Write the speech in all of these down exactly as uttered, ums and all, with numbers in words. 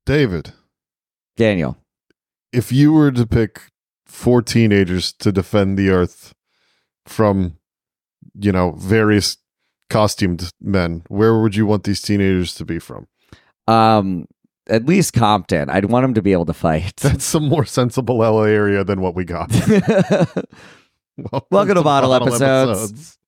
David. Daniel. If you were to pick four teenagers to defend the Earth from, you know, various costumed men, where would you want these teenagers to be from? Um, at least Compton. I'd want them to be able to fight. That's a more sensible L A area than what we got. Welcome, Welcome to Bottle, Bottle episodes.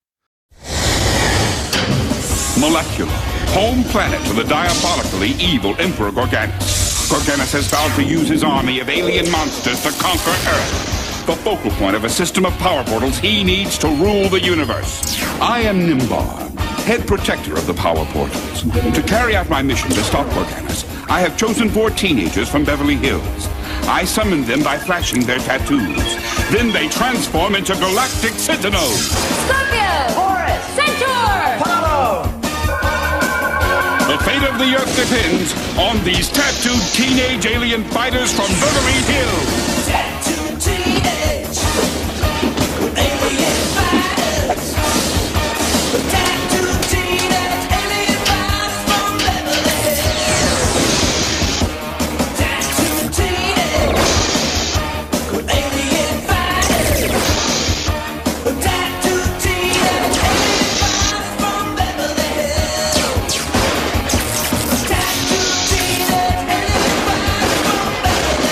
episodes. Molecular, home planet to the diabolically evil Emperor Gorganus. Gorganus has vowed to use his army of alien monsters to conquer Earth, the focal point of a system of power portals he needs to rule the universe. I am Nimbar, head protector of the power portals. To carry out my mission to stop Gorganus, I have chosen four teenagers from Beverly Hills. I summoned them by flashing their tattoos. Then they transform into galactic sentinels. Scorpio! Horus! Centaur! Apollo! The fate of the Earth depends on these tattooed teenage alien fighters from Beverly Hills. Tattooed teenage alien fighters. Tattooed teenage alien fighters from Beverly Hills. Tattooed teenage alien fighters. Tattooed teenage alien fighters from Beverly Hills. Tattooed teenage alien fighters from Beverly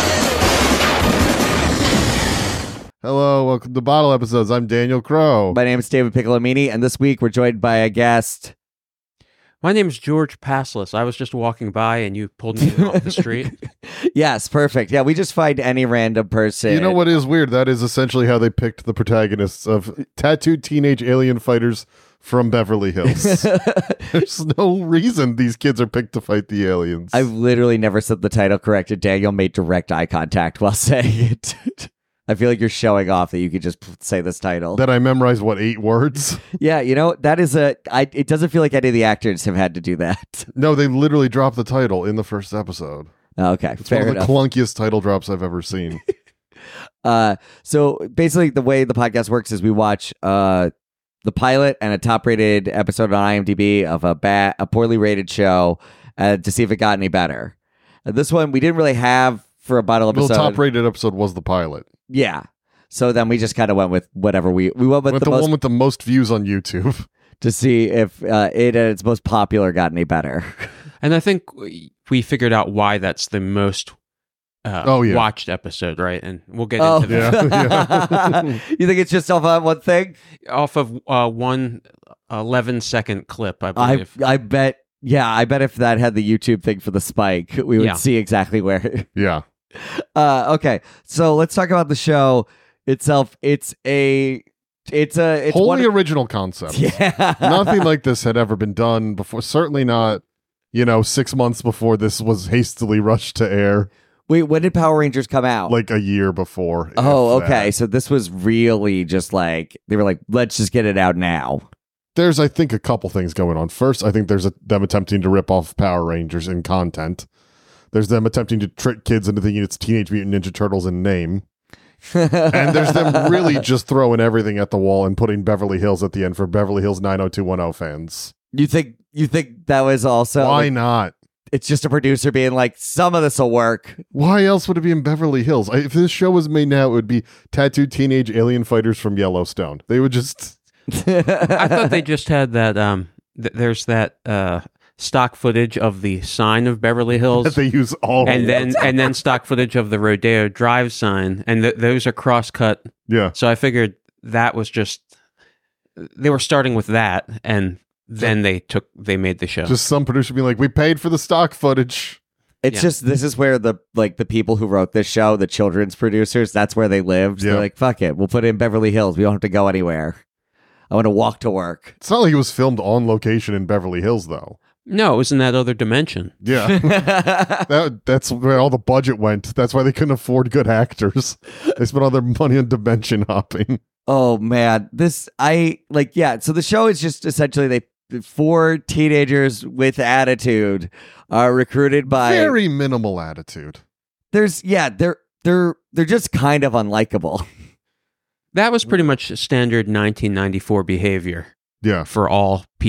Hills. Hello, welcome to Bottle Episodes. I'm Daniel Crow. My name is David Piccolomini, and this week we're joined by a guest. My name is George Passless. I was just walking by and you pulled me off the street. Yes, perfect. Yeah, we just find any random person. You know what is weird? That is essentially how they picked the protagonists of tattooed teenage alien fighters from Beverly Hills. There's no reason these kids are picked to fight the aliens. I've literally never said the title correct, and Daniel made direct eye contact while saying it. I feel like you're showing off that you could just p- say this title. that I memorized, what, eight words? Yeah, you know, that is a... I, it doesn't feel like any of the actors have had to do that. No, they literally dropped the title in the first episode. Okay, It's fair one of enough. the clunkiest title drops I've ever seen. Uh, so basically, the way the podcast works is we watch uh, the pilot and a top-rated episode on IMDb of a ba- a poorly rated show uh, to see if it got any better. Uh, this one we didn't really have for a bottle The episode. top-rated episode was the pilot. Yeah. So then we just kind of went with whatever we we went with With the, the most one with the most views on YouTube. to see if uh, it at its most popular got any better. And I think we we figured out why that's the most uh, Oh, yeah. watched episode, right? And we'll get Oh, into that. Yeah, You think it's just off on one thing? Off of uh, one eleven second clip, I I believe. I bet. Yeah, I bet if that had the YouTube thing for the spike, we would Yeah. see exactly where. Yeah. Uh, okay, so let's talk about the show itself. It's a, it's a, it's Wholly one, original concept. yeah, Nothing like this had ever been done before. Certainly not, you know, six months before this was hastily rushed to air, Wait, when did Power Rangers come out? like a year before. oh, if okay. that. So this was really just like they were like, let's just get it out now. There's, I think, a couple things going on. First, I think there's a, them attempting to rip off Power Rangers in content. There's them attempting to trick kids into thinking it's Teenage Mutant Ninja Turtles in name. And there's them really just throwing everything at the wall and putting Beverly Hills at the end for Beverly Hills nine oh two one oh fans. You think you think that was also Why like, not? it's just a producer being like, some of this will work. Why else would it be in Beverly Hills? I, if this show was made now, it would be tattooed teenage alien fighters from Yellowstone. They would just... I thought they just had that. Um, th- there's that uh, stock footage of the sign of Beverly Hills, they use all and of then it. and then stock footage of the Rodeo Drive sign, and th- those are cross cut. Yeah. So I figured that was just they were starting with that, and then they took they made the show. Just some producer being like, we paid for the stock footage. It's Yeah. just this is where the like the people who wrote this show, the children's producers, that's where they lived. Yeah. They're like, fuck it, we'll put it in Beverly Hills. We don't have to go anywhere. I want to walk to work. It's not like it was filmed on location in Beverly Hills, though. No, it was in that other dimension. Yeah. that, that's where all the budget went. That's why they couldn't afford good actors. They spent all their money on dimension hopping. Oh man, this I like. Yeah, so the show is just essentially they four teenagers with attitude are recruited by. Very minimal attitude. There's yeah, they're they're they're just kind of unlikable. That was pretty much standard nineteen ninety-four behavior Yeah. for all people.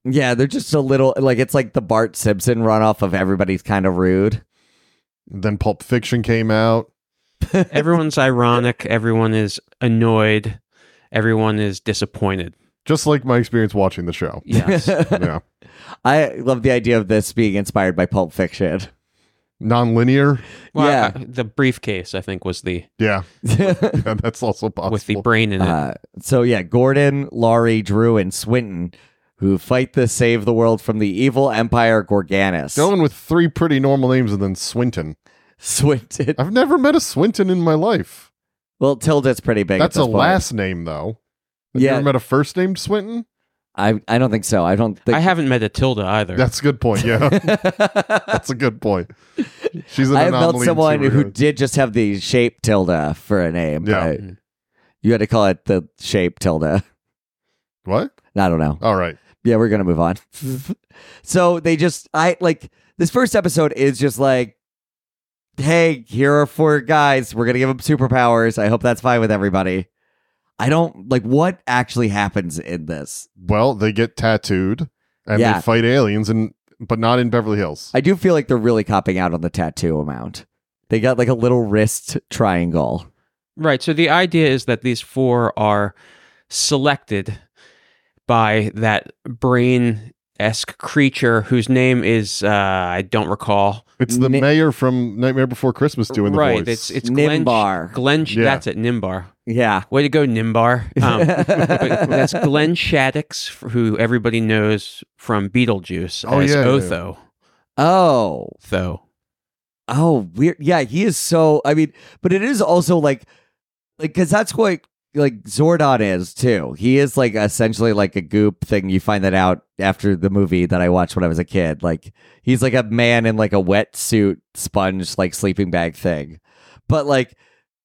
Yeah, they're just a little like it's like the Bart Simpson runoff of Everybody's Kind of Rude. Then Pulp Fiction came out. Everyone's ironic. Everyone is annoyed. Everyone is disappointed. Just like my experience watching the show. Yes. Yeah. I love the idea of this being inspired by Pulp Fiction. Non-linear. Well, Yeah. uh, the briefcase, I think, was the Yeah. Yeah, that's also possible. with the brain in it. Uh, so yeah, Gordon, Laurie, Drew, and Swinton, who fight to save the world from the evil Empire Gorganis. Going with three pretty normal names and then Swinton. Swinton. I've never met a Swinton in my life. Well, Tilda's pretty big. That's at a this point. last name, though. Have Yeah. you ever met a first named Swinton? I I don't think so. I don't think. I haven't met a Tilda either. That's a good point. Yeah. That's a good point. She's an I have met anomaly in someone who superheroes. did just have the shape Tilda for a name. Yeah. but you had to call it the shape Tilda. What? I don't know. All right. Yeah, we're gonna move on. So they just, I like this first episode is just like, hey, here are four guys. We're gonna give them superpowers. I hope that's fine with everybody. I don't like what actually happens in this. Well, they get tattooed and Yeah. they fight aliens, and but not in Beverly Hills. I do feel like they're really copping out on the tattoo amount. They got like a little wrist triangle. Right. So the idea is that these four are selected by that brain-esque creature whose name is uh, I don't recall. It's the Ni- mayor from Nightmare Before Christmas doing the right. voice. It's it's Glenn. Nimbar. Glenn. Yeah. That's it. Nimbar. Yeah. Way to go, Nimbar. Um, but that's Glenn Shaddix, who everybody knows from Beetlejuice Oh, as yeah, yeah. Otho. Oh. Tho. Oh, weird. Yeah, he is so. I mean, but it is also like, like, because that's what like Zordon is too. He is like essentially like a goop thing. You find that out after the movie that I watched when I was a kid. Like, he's like a man in like a wetsuit sponge, like sleeping bag thing. But like,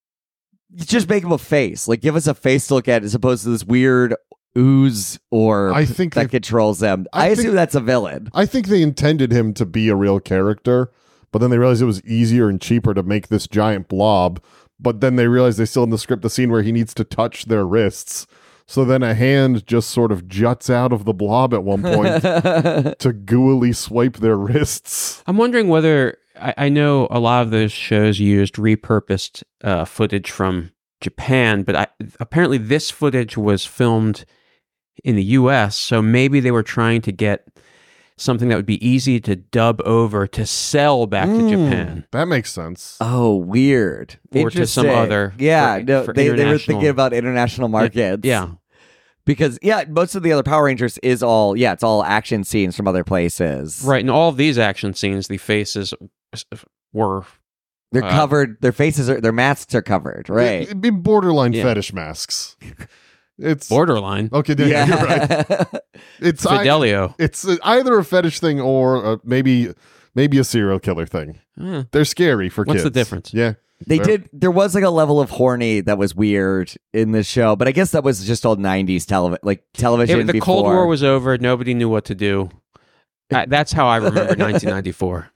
just make him a face. Like, give us a face to look at as opposed to this weird ooze or I think that they- controls them. I, I assume think- that's a villain. I think they intended him to be a real character, but then they realized it was easier and cheaper to make this giant blob. But then they realized they still in the script the scene where he needs to touch their wrists. So then a hand just sort of juts out of the blob at one point to gooily swipe their wrists. I'm wondering whether I, I know a lot of those shows used repurposed uh, footage from Japan, but I, apparently this footage was filmed in the U S, so maybe they were trying to get something that would be easy to dub over to sell back to Mm, Japan. That makes sense. Oh, weird. Or to some Interesting. other- Yeah, for- no, for they, they were international- thinking about international markets. Yeah. Because, yeah, most of the other Power Rangers is all, yeah, it's all action scenes from other places. Right. In all of these action scenes, the faces were They're Uh, covered, their faces are, their masks are covered, right? It'd be borderline Yeah. fetish masks. It's borderline. okay. Yeah, you're right. It's I- Fidelio. it's uh, either a fetish thing or uh, maybe maybe a serial killer thing. Eh. They're scary for What's kids. the difference? Yeah. They Fair. did, there was like a level of horny that was weird in this show, but I guess that was just old nineties television, like television It- the before. Cold War was over. Nobody knew what to do. I, that's how I remember nineteen ninety-four.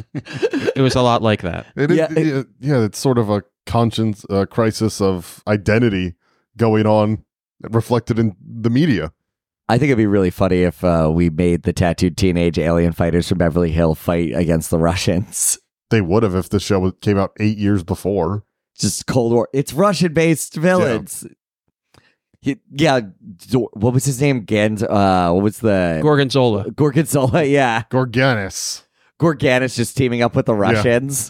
It was a lot like that. It is, Yeah, yeah, it- yeah, it's sort of a conscience uh, crisis of identity going on, reflected in the media. I think it'd be really funny if uh, we made the tattooed teenage alien fighters from Beverly Hill fight against the Russians. They would have if the show was- came out eight years before. Just Cold War. It's Russian-based villains. Y- Yeah. Zor- what was his name? Gans. Uh, what was the Gorgonzola. Gorgonzola? Yeah, Gorganis. Gorganis just teaming up with the Russians.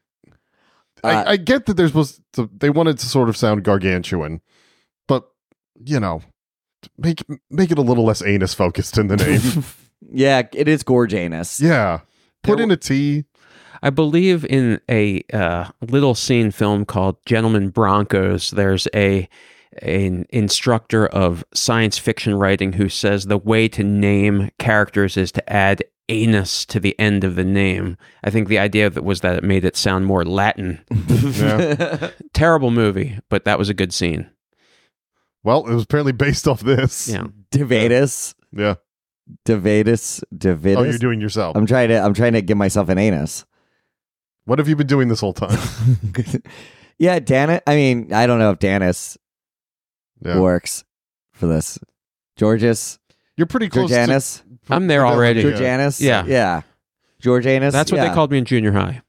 Uh, I, I get that they're supposed to, they wanted to sort of sound gargantuan, but you know, make make it a little less anus focused in the name. Yeah, it is Gorganus. Yeah, put There in a T. I believe in a uh, little scene film called Gentlemen Broncos, there's a an instructor of science fiction writing who says the way to name characters is to add anus to the end of the name. I think the idea of it was that it made it sound more Latin. Yeah. Terrible movie, but that was a good scene. Well, it was apparently based off this. Yeah. Devatus. Yeah. Devatus. Devatus. Oh, you're doing yourself. I'm trying to. I'm trying to give myself an anus. What have you been doing this whole time? Yeah, Dan. I mean, I don't know if Danis Yeah. works for this. Georges. You're pretty close Georgianus. to... I'm there already. Yeah. Georgianus. Yeah. Yeah. Georgianus. That's what yeah. they called me in junior high.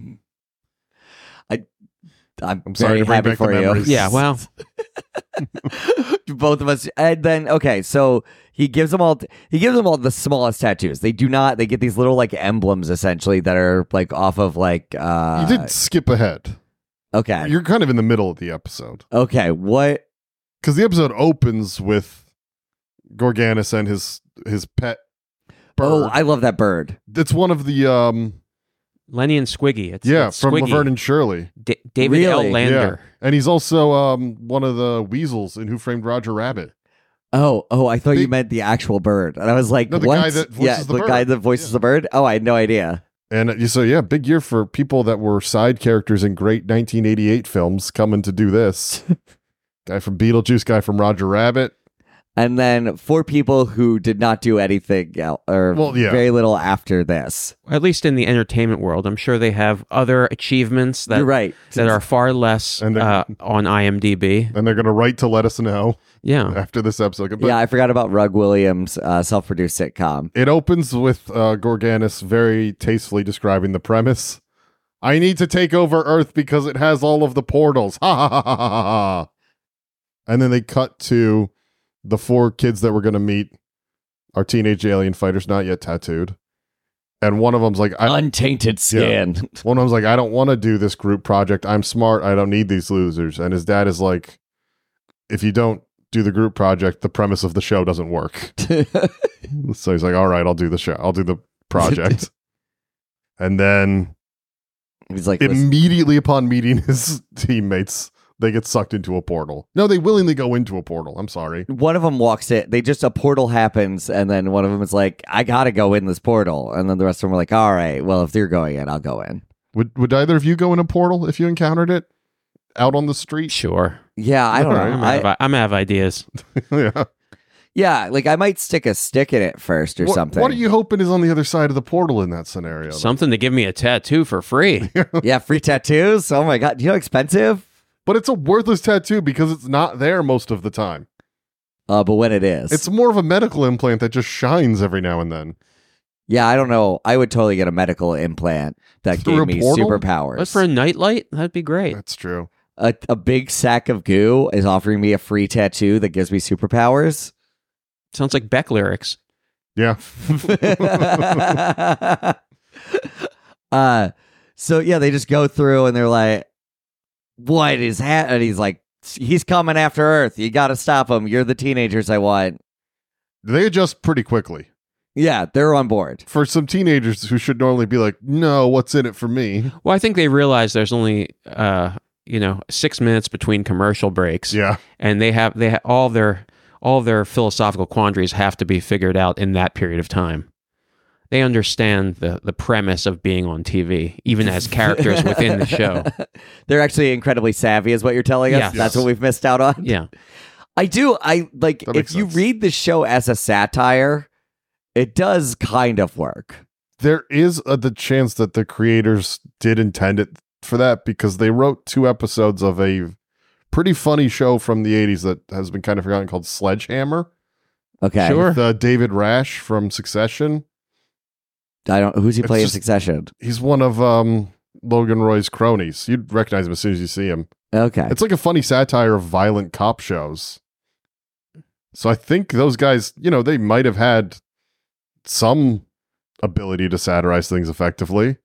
I'm, I'm sorry very to bring happy back the for you. memories. Yeah, well, Both of us. And then okay, so he gives them all he gives them all the smallest tattoos. They do not they get these little like emblems essentially that are like off of like uh You did skip ahead. okay. You're kind of in the middle of the episode. Okay, what Because the episode opens with Gorganis and his his pet bird. Oh, I love that bird. It's one of the... um Lenny and Squiggy. It's, Yeah, it's from Squiggy. Laverne and Shirley. D- David Really? L. Lander. Yeah. And he's also um one of the weasels in Who Framed Roger Rabbit. Oh, oh, I thought you Big- meant the actual bird. And I was like, No, the what? guy that voices yeah, the the bird. guy that voices Yeah. the bird? Oh, I had no idea. And uh, so, yeah, big year for people that were side characters in great nineteen eighty-eight films coming to do this. Guy from Beetlejuice, guy from Roger Rabbit. And then four people who did not do anything el- or Well, yeah. very little after this. At least in the entertainment world, I'm sure they have other achievements that You're right. that are far less And they're- uh, on IMDb. And they're going to write to let us know Yeah. after this episode. But yeah, I forgot about Rug Williams' uh, self-produced sitcom. it opens with uh, Gorganis very tastefully describing the premise. I need to take over Earth because it has all of the portals. Ha ha ha ha ha ha. And then they cut to the four kids that we're going to meet are teenage alien fighters, not yet tattooed. And one of them's like, I, Untainted skin. one of them's like, I don't want to do this group project. I'm smart. I don't need these losers. And his dad is like, if you don't do the group project, the premise of the show doesn't work. So he's like, all right, I'll do the show. I'll do the project. And then He's like, listen, immediately upon meeting his teammates, they get sucked into a portal. No, they willingly go into a portal. I'm sorry. one of them walks it. They just, a portal happens, and then one of them is like, I gotta go in this portal. And then the rest of them are like, all right, well, if you're going in, I'll go in. Would would either of you go in a portal if you encountered it out on the street? Sure. Yeah, I don't know. I'm I, out of, I'm out of ideas. Yeah. yeah, like I might stick a stick in it first or What, something. what are you hoping is on the other side of the portal in that scenario? though? Something to give me a tattoo for free. Yeah, free tattoos. Oh my god, you know how expensive? But it's a worthless tattoo because it's not there most of the time. Uh, but when it is, It's more of a medical implant that just shines every now and then. yeah, I don't know. I would totally get a medical implant that Through gave a me portal? superpowers. But for a nightlight, that'd be great. That's true. a, a big sack of goo is offering me a free tattoo that gives me superpowers. Sounds like Beck lyrics. Yeah. uh, so yeah, they just go through and they're like, "What is happening?" And he's like, "He's coming after Earth. You got to stop him. You're the teenagers I want." They adjust pretty quickly. Yeah, they're on board. For some teenagers who should normally be like, no, what's in it for me? Well, I think they realize there's only uh, you know, six minutes between commercial breaks. Yeah. And they have they ha- all their all their philosophical quandaries have to be figured out in that period of time. They understand the the premise of being on T V, even as characters within the show. They're actually incredibly savvy, is what you're telling us. Yes. That's Yes. what we've missed out on. Yeah. I do. I like That if makes you sense. read the show as a satire, it does kind of work. There is a, the chance that the creators did intend it for that because they wrote two episodes of a pretty funny show from the eighties that has been kind of forgotten called Sledgehammer. Okay. Sure. With uh, David Rash from Succession. I don't. Who's he It's playing in just- Succession? He's one of um, Logan Roy's cronies. You'd recognize him as soon as you see him. Okay. It's like a funny satire of violent cop shows. So I think those guys, you know, they might have had some ability to satirize things effectively.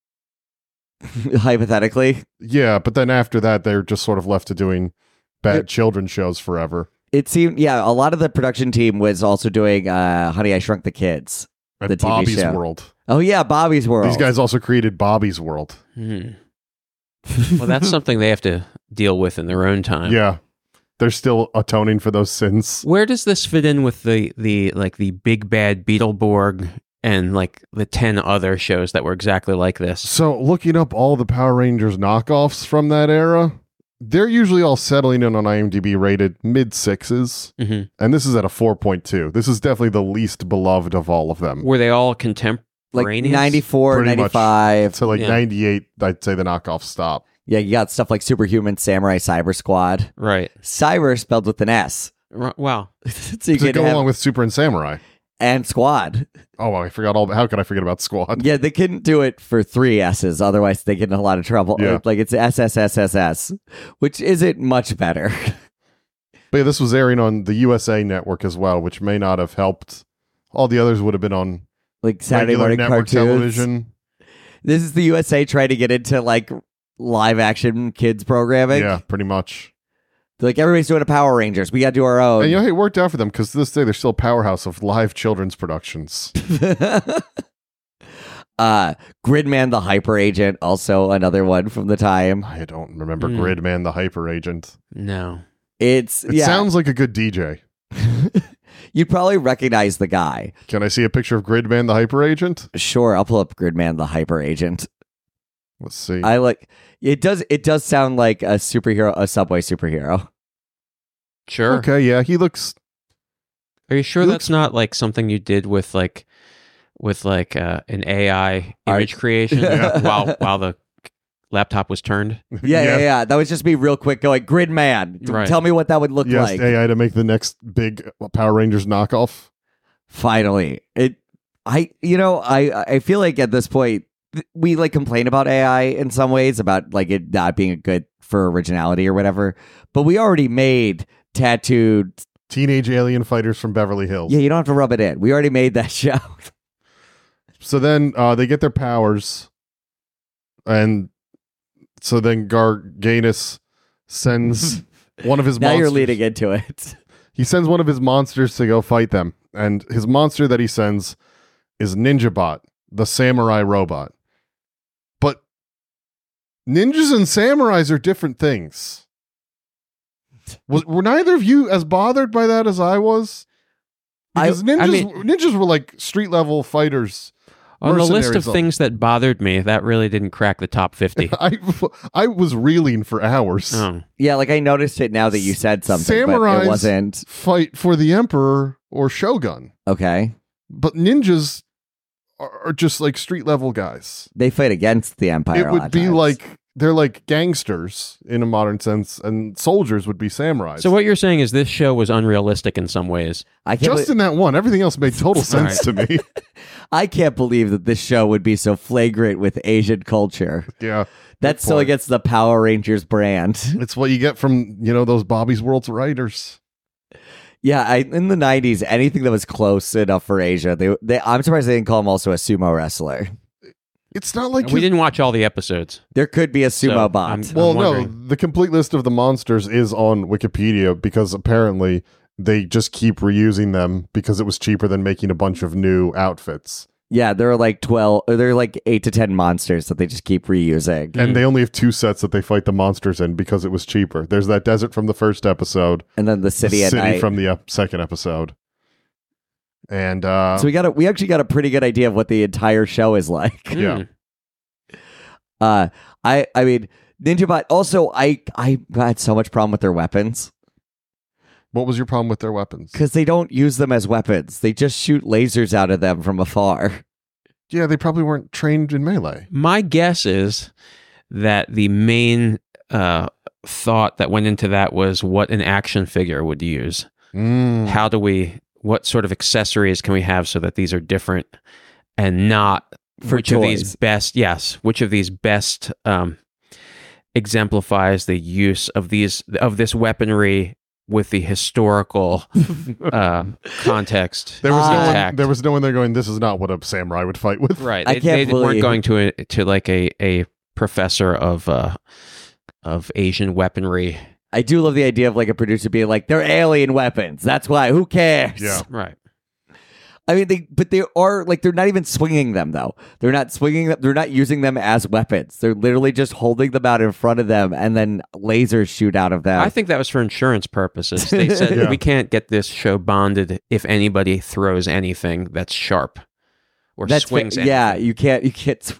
Hypothetically, Yeah, but then after that, they're just sort of left to doing bad It- children's shows forever. it seemed. Yeah, a lot of the production team was also doing uh, "Honey, I Shrunk the Kids." At The T V Bobby's show. World. Oh yeah, Bobby's World. These guys also created Bobby's World. Hmm. Well, that's something they have to deal with in their own time. Yeah. They're still atoning for those sins. Where does this fit in with the the like the big bad Beetleborg and like the ten other shows that were exactly like this? So, looking up all the Power Rangers knockoffs from that era, they're usually all settling in on IMDb rated mid sixes, hmm and this is at a four point two. This is definitely the least beloved of all of them. Were they all like contemporaneous? ninety-four, Pretty much. ninety-five. So, like Yeah. ninety-eight, I'd say the knockoffs stop. Yeah, you got stuff like Superhuman Samurai Cyber Squad. Right. Cyber spelled with an S. R- Wow. so you To can go have, along with Super and Samurai. and Squad. Oh, I forgot all. How could I forget about Squad? Yeah, they couldn't do it for three S's, otherwise they get in a lot of trouble. Yeah. Like it's S S S S S, which isn't much better. But yeah, this was airing on the U S A network as well, which may not have helped. All the others would have been on Like Saturday regular morning network cartoons. television. This is the U S A trying to get into like live action kids programming. Yeah, pretty much. Like everybody's doing a Power Rangers. We got to do our own. And you know, it worked out for them because to this day they're still a powerhouse of live children's productions. uh, Gridman the Hyper Agent, also another one from the time. I don't remember Hmm. Gridman the Hyper Agent. No. It's It yeah. sounds like a good D J. You'd probably recognize the guy. Can I see a picture of Gridman the Hyper Agent? Sure, I'll pull up Gridman the Hyper Agent. Let's see. I like it. Does it does sound like a superhero, a Subway superhero? Sure. Okay, yeah, he looks. Are you sure He that's not like something you did with like with like uh, an A I Art. image creation Yeah. while while the laptop was turned? Yeah, yeah, yeah. That was just me real quick going, Gridman. D- Right. Tell me what that would look Yes, like. A I to make the next big Power Rangers knockoff. Finally. It I you know, I I feel like at this point th- we like complain about A I in some ways about like it not being a good for originality or whatever. But we already made tattooed Teenage alien fighters from Beverly Hills. Yeah, you don't have to rub it in. We already made that show. So then uh, they get their powers, and so then Garganus sends one of his now monsters. you're leading into it. He sends one of his monsters to go fight them, and his monster that he sends is Ninjabot, the samurai robot. But ninjas and samurais are different things. Was, were neither of you as bothered by that as I was? I- Because ninjas, I mean- ninjas were like street level fighters. On the list of mercenaries. things that bothered me, that really didn't crack the top fifty. I I was reeling for hours. Oh. Yeah, like I noticed it now that you said something, but Samurais it wasn't fight for the emperor or shogun, okay. but ninjas are, are just like street level guys. They fight against the Empire. It a lot would of be times. like they're like gangsters in a modern sense, and soldiers would be samurais. So what you're saying is this show was unrealistic in some ways. I can't. just be- in that one, everything else made total sense to me. I can't believe that this show would be so flagrant with Asian culture. Yeah, That's good so point. against the Power Rangers brand. It's what you get from you know those Bobby's World's writers. Yeah, I, in the nineties, anything that was close enough for Asia, they, they I'm surprised they didn't call him also a sumo wrestler. It's not like we his- didn't watch all the episodes. There could be a sumo So, bot. I'm- Well, no, wondering. the complete list of the monsters is on Wikipedia because apparently they just keep reusing them because it was cheaper than making a bunch of new outfits. Yeah, there are like twelve. Or there are like eight to ten monsters that they just keep reusing. And they only have two sets that they fight the monsters in because it was cheaper. There's that desert from the first episode, And then the city the at city night. from the ep- second episode. And uh so we got a, we actually got a pretty good idea of what the entire show is like. yeah. Hmm. Uh, I I mean, NinjaBot. Also, I I had so much problem with their weapons What was your problem with their weapons? because they don't use them as weapons. They just shoot lasers out of them from afar. Yeah, they probably weren't trained in melee. My guess is that the main uh, thought that went into that was what an action figure would use. Mm. How do we, what sort of accessories can we have so that these are different and not For which of these toys. best, yes, which of these best um, exemplifies the use of these, of this weaponry with the historical uh, context. There was no one, intact. there was no one there going, this is not what a samurai would fight with. Right. I They, can't they weren't believe- going to a, to like a, a professor of uh, of Asian weaponry. I do love the idea of like a producer being like, they're alien weapons. That's why. Who cares? Yeah. Right. I mean, they but they are like they're not even swinging them though. They're not swinging them. They're not using them as weapons. They're literally just holding them out in front of them, and then lasers shoot out of them. I think that was for insurance purposes. They said Yeah. we can't get this show bonded if anybody throws anything that's sharp or That's fa- swings. yeah. anything. You can't. You can't. Sw-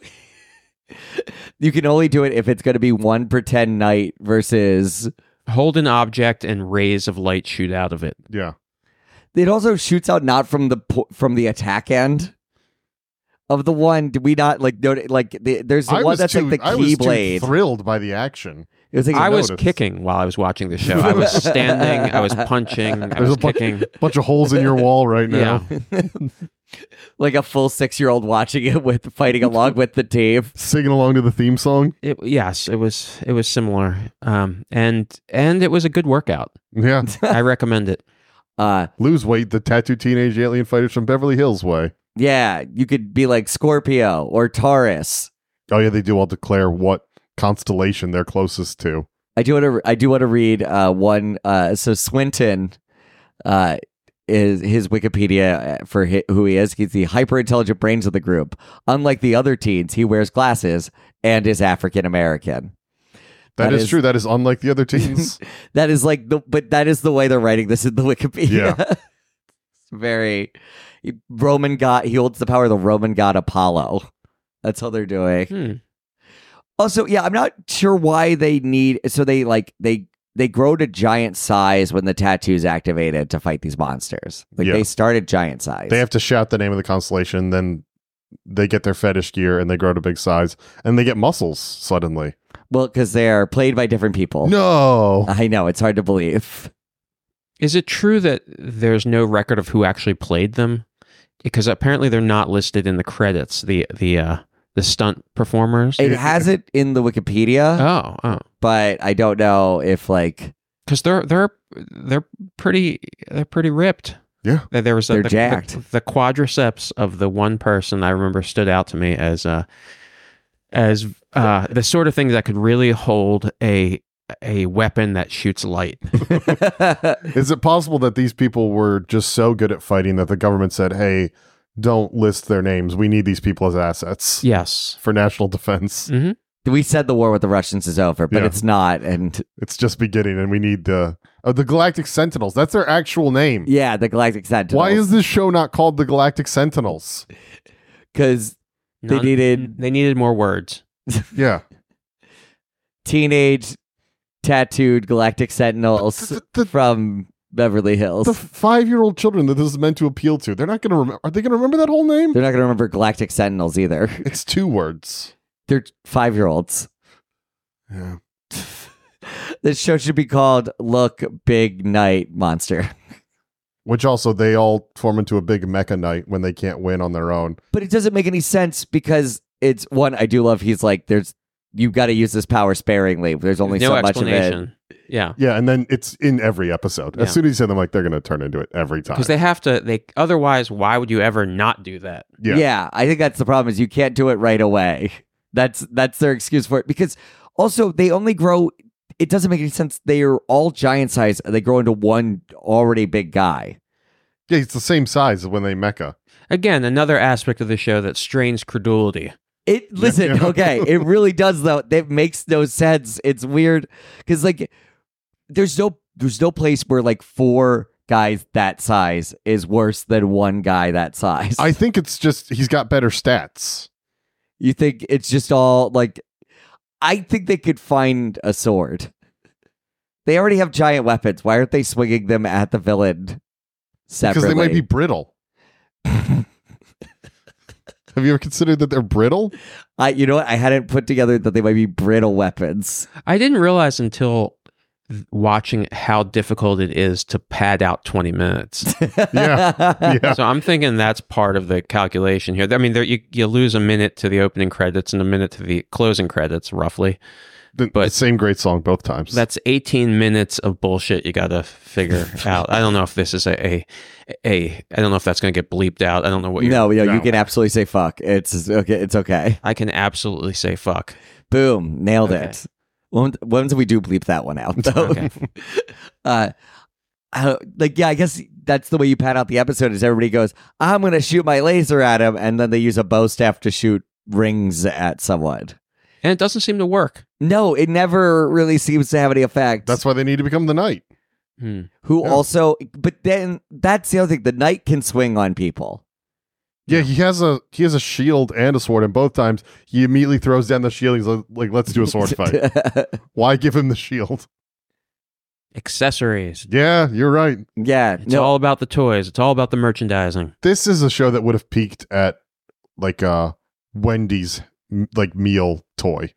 you can only do it if it's going to be one pretend night versus. Hold an object and rays of light shoot out of it. Yeah. It also shoots out not from the po- from the attack end of the one. Did we not like note like the, there's the I one was that's too, like the I was too keyblade. thrilled by the action. It was like I was noticed. kicking while I was watching the show. I was standing. I was punching. I There's was a bu- kicking. bunch of holes in your wall right now. Yeah. like a full six year old watching it with fighting along with the team. Singing along to the theme song. It, yes, it was. It was similar. Um, and and it was a good workout. Yeah. I recommend it. Uh, Lose weight the tattooed teenage alien fighters from Beverly Hills way. yeah, you could be like Scorpio or Taurus. Oh yeah, they do all declare what constellation they're closest to. I do want to. I do want to read uh, one. Uh, so Swinton, uh, is his Wikipedia for hi- who he is. He's the hyper intelligent brains of the group. Unlike the other teens, he wears glasses and is African American. that That is, is- true. That is unlike the other teens. That is like the, but that is the way they're writing this in the Wikipedia. Yeah. It's very Roman god. He holds the power of the Roman god Apollo. That's how they're doing. Hmm. Also, yeah, I'm not sure why they need. So they like they they grow to giant size when the tattoo's activated to fight these monsters. Like Yeah. they started giant size. They have to shout the name of the constellation, then they get their fetish gear and they grow to big size, and they get muscles suddenly. well, because they are played by different people. No. I know it's hard to believe. Is it true that there's no record of who actually played them? Because apparently they're not listed in the credits. The the uh, the stunt performers. It has it in the Wikipedia, Oh, oh, but I don't know if like because they're they're they're pretty they're pretty ripped. Yeah. There there was a, They're the, jacked. The, the quadriceps of the one person I remember stood out to me as uh as uh the sort of thing that could really hold a a weapon that shoots light. Is it possible that these people were just so good at fighting that the government said, hey, don't list their names. We need these people as assets Yes. for national defense. Hmm. we said the war with the Russians is over, but Yeah. it's not. And It's just beginning, and we need the uh, the Galactic Sentinels. That's their actual name. yeah, the Galactic Sentinels. Why is this show not called the Galactic Sentinels? because they needed They needed more words. Yeah. teenage tattooed Galactic Sentinels The- the- the- from Beverly Hills? The five-year-old children that this is meant to appeal to, they're not going to remember. Are they going to remember that whole name? They're not going to remember Galactic Sentinels either. It's two words. They're five year olds. Yeah. This show should be called Look Big Night Monster. Which also, they all form into a big mecha knight when they can't win on their own. But it doesn't make any sense because it's one, I do love he's like, there's you got to use this power sparingly. There's only no so much of it. explanation. Yeah. Yeah, and then it's in every episode. Yeah. As soon as you say them, like, they're going to turn into it every time. Because they have to. They otherwise, why would you ever not do that? Yeah. Yeah, I think that's the problem is you can't do it right away. That's that's their excuse for it. Because also they only grow it doesn't make any sense. They are all giant size. They grow into one already big guy. Yeah, it's the same size as when they mecha. Again, another aspect of the show that strains credulity. It listen, Yeah. okay, it really does though. It makes no sense. It's weird because like there's no there's no place where like four guys that size is worse than one guy that size. I think it's just he's got better stats. You think it's just all like I think they could find a sword. They already have giant weapons. Why aren't they swinging them at the villain separately? Because they might be brittle. Have you ever considered that they're brittle? I, you know what? I hadn't put together that they might be brittle weapons. I didn't realize until th- watching how difficult it is to pad out twenty minutes. Yeah. Yeah. So I'm thinking that's part of the calculation here. I mean, there, you, you lose a minute to the opening credits and a minute to the closing credits, roughly. The, But- the same great song both times. That's eighteen minutes of bullshit you got to figure out. I don't know if this is a, a, a I don't know if that's going to get bleeped out. I don't know what you're. No, no, No. you can absolutely say fuck. It's okay. It's okay. I can absolutely say fuck. Boom, nailed Okay. it. When, when we do bleep that one out, though. Okay. uh, I don't- like yeah, I guess that's the way you pad out the episode. Is everybody goes, I'm gonna shoot my laser at him, and then they use a bow staff to shoot rings at someone. And it doesn't seem to work. No, it never really seems to have any effect. That's why they need to become the knight. Hmm. Who Yeah. also, but then that's the other thing. The knight can swing on people. Yeah, he has a he has a shield and a sword, and both times he immediately throws down the shield. He's like, like "Let's do a sword fight." Why give him the shield? Accessories. Yeah, you're right. yeah, It's no, all about the toys. It's all about the merchandising. This is a show that would have peaked at like uh Wendy's m- like meal toy.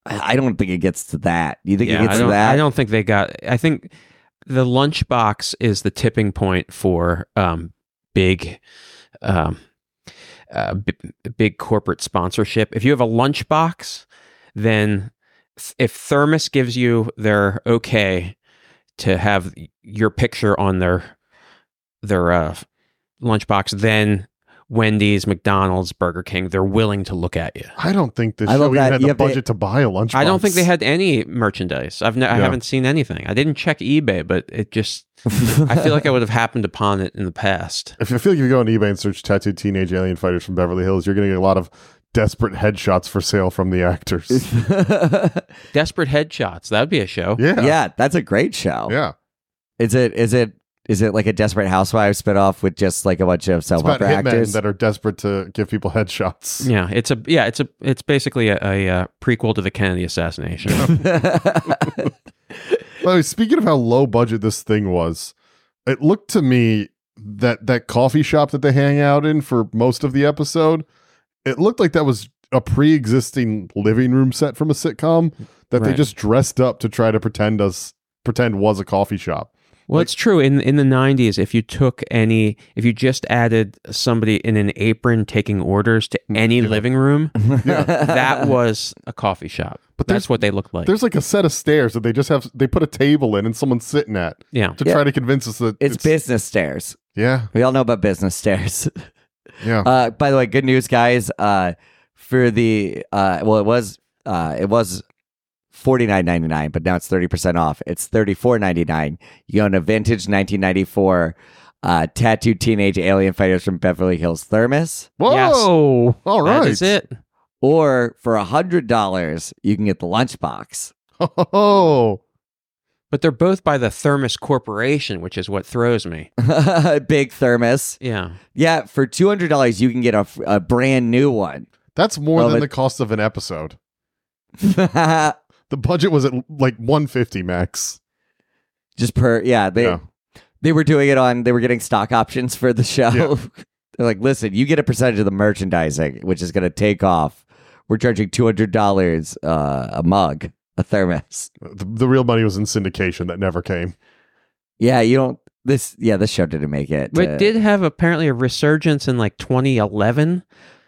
I I don't think it gets to that. You think Yeah, it gets I to don't, that? I don't think they got. I think the lunchbox is the tipping point for um, big, um, uh, b- big corporate sponsorship. If you have a lunchbox, then th- if Thermos gives you their okay to have your picture on their their uh, lunchbox, then Wendy's, McDonald's, Burger King, they're willing to look at you. I don't think the I show love even that. had You the have to- budget to buy a lunchbox. I don't think they had any merchandise. I've ne- I Yeah. haven't seen anything. I didn't check eBay, but it just I feel like I would have happened upon it in the past. If I feel like if you go on eBay and search tattooed teenage alien fighters from Beverly Hills, you're going to get a lot of desperate headshots for sale from the actors. Desperate Headshots. That would be a show. Yeah. Yeah, that's a great show. Yeah. Is it? Is it? Is it like a Desperate Housewives spinoff with just like a bunch of It's about soap opera hitmen actors? that are desperate to give people headshots. Yeah, it's a yeah, it's a it's basically a, a, uh prequel to the Kennedy assassination. By the way, speaking of how low budget this thing was, it looked to me that that coffee shop that they hang out in for most of the episode, it looked like that was a pre-existing living room set from a sitcom that they Right. just dressed up to try to pretend us pretend was a coffee shop. Well, it's true. In in the nineties, if you took any, if you just added somebody in an apron taking orders to any living room, that was a coffee shop. But But that's there's- what they look like. There's like a set of stairs that they just have they put a table in and someone's sitting at Yeah. to Yeah. try to convince us that it's business stairs. Yeah. We all know about business stairs. Yeah. Uh, by the way, good news, guys. Uh, for the uh, well, it was uh, it was forty nine ninety nine, but now it's thirty percent off. It's thirty four ninety nine. You own a vintage nineteen ninety four uh, tattooed teenage alien fighters from Beverly Hills thermos, Whoa. Yes. All right. That is it. or for a hundred dollars, you can get the lunchbox. Oh. But they're both by the Thermos Corporation, which is what throws me. Big thermos. Yeah. Yeah, for two hundred dollars, you can get a, a brand new one. That's more Oh, than but- the cost of an episode. The budget was at like one hundred fifty max. Just per yeah, they Yeah. they were doing it on they were getting stock options for the show. Yeah. They're like, listen, you get a percentage of the merchandising, which is going to take off. We're charging two hundred dollars uh, a mug, a thermos. The, the real money was in syndication that never came. Yeah, you don't. This yeah, this show didn't make it. But uh, it did have apparently a resurgence in like twenty eleven.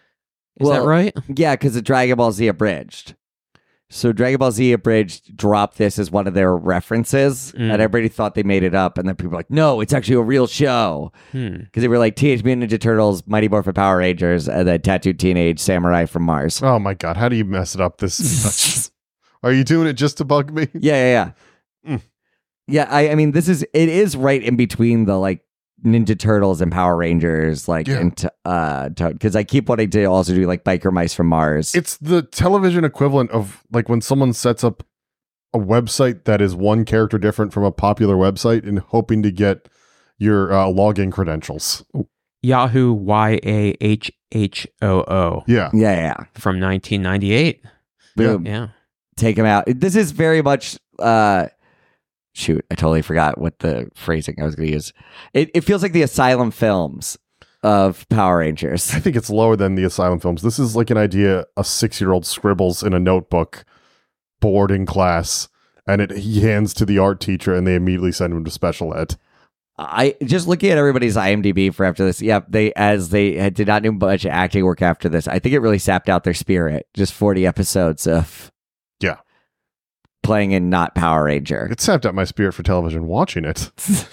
Is Well, that right? Yeah, because of Dragon Ball Z Abridged. So Dragon Ball Z Abridged dropped this as one of their references, Mm. and everybody thought they made it up. And then people were like, no, it's actually a real show. Hmm. Because they were like Teenage Mutant Ninja Turtles, Mighty Morphin Power Rangers, and then Tattooed Teenage Samurai from Mars. Oh my god, how do you mess it up this much? Are you doing it just to bug me? Yeah, yeah, yeah. Mm. Yeah, I, I mean, this is it is right in between the like Ninja Turtles and Power Rangers, like, Yeah. and t- uh, because I keep wanting to also do like Biker Mice from Mars. It's the television equivalent of like when someone sets up a website that is one character different from a popular website and hoping to get your uh, login credentials. Yahoo Y A H H O O Yeah. yeah, yeah. from nineteen ninety-eight. Boom. Yeah. Take him out. This is very much. Uh, shoot, I totally forgot what the phrasing I was going to use. It, it feels like the Asylum films of Power Rangers. I think it's lower than the Asylum films. This is like an idea a six-year-old scribbles in a notebook bored in class, and it he hands to the art teacher, and they immediately send him to special ed. I just looking at everybody's IMDb for after this. Yeah, they as they had, did not do much acting work after this. I think it really sapped out their spirit. Just forty episodes of Yeah. playing in not Power Ranger. It sapped out my spirit for television watching it.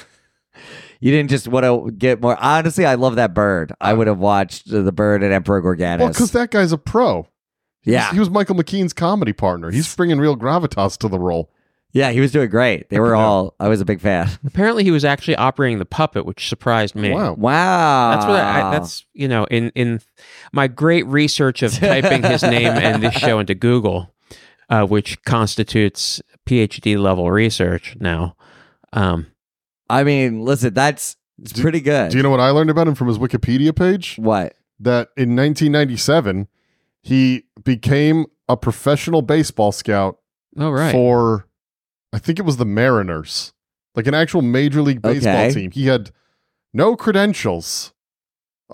You didn't just want to get more. Honestly, I love that bird. I would have watched the Bird and Emperor Gorganis. Well, because that guy's a pro. He was- Yeah. He was Michael McKean's comedy partner. He's bringing real gravitas to the role. Yeah, he was doing great. They were Yeah. all. I was a big fan. Apparently, he was actually operating the puppet, which surprised me. Wow. Wow, That's what I, that's you know in in my great research of typing his name and this show into Google, uh, which constitutes PhD level research now. Um, I mean, listen, that's it's Do- pretty good. Do you know what I learned about him from his Wikipedia page? what? That in nineteen ninety-seven, he became a professional baseball scout oh right, for, I think it was the Mariners, like an actual Major League Baseball Okay. team. He had no credentials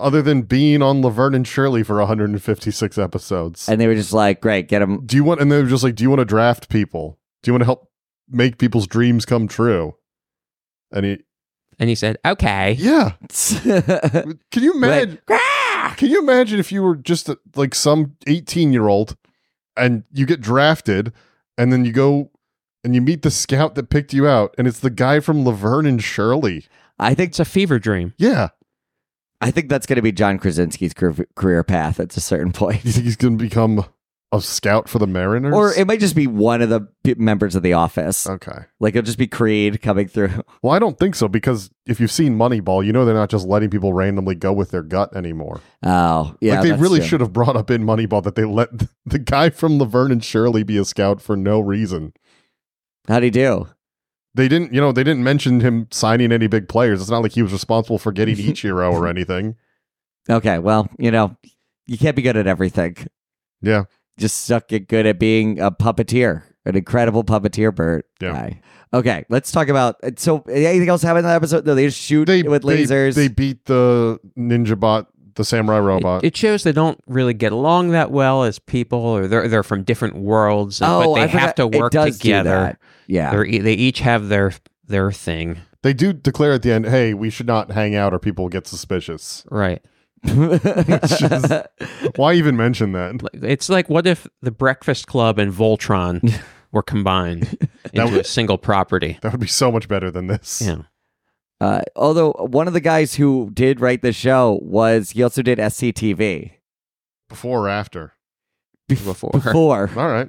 other than being on Laverne and Shirley for one hundred fifty-six episodes. And they were just like, great, get him. do you want? And they were just like, do you want to draft people? Do you want to help make people's dreams come true? And he, And he said, okay. yeah. Can you imagine? Can you imagine if you were just a, like some eighteen year old and you get drafted and then you go and you meet the scout that picked you out and it's the guy from Laverne and Shirley? I think It's a fever dream. Yeah. I think that's going to be John Krasinski's career, career path at a certain point. Do you think he's going to become a scout for the Mariners? Or it might just be one of the p- members of the office. Okay. Like it'll just be Creed coming through. Well, I don't think so because if you've seen Moneyball, you know they're not just letting people randomly go with their gut anymore. Oh, yeah. like they that's really true. should have brought up in Moneyball that they let the guy from Laverne and Shirley be a scout for no reason. How'd he do? They didn't, you know, they didn't mention him signing any big players. It's not like he was responsible for getting Ichiro or anything. Okay, well, you know, you can't be good at everything. Yeah. Just suck it good at being a puppeteer, an incredible puppeteer bird Yeah. guy. Okay, let's talk about. So, anything else happen in that episode? No, they just shoot They with they- lasers. They, beat the ninja bot, the samurai robot. It, it shows they don't really get along that well as people, or they're they're from different worlds, oh, but they I have to forgot. work it does do together. that. Yeah. They're, e- they each have their their thing, They do declare at the end, hey, we should not hang out or people will get suspicious. right? Why even mention that? Like, It's like, what if the Breakfast Club and Voltron were combined into a single property? That would be so much better than this. Yeah. Uh, although one of the guys who did write the show was he also did S C T V Before or after? Before. before. All right.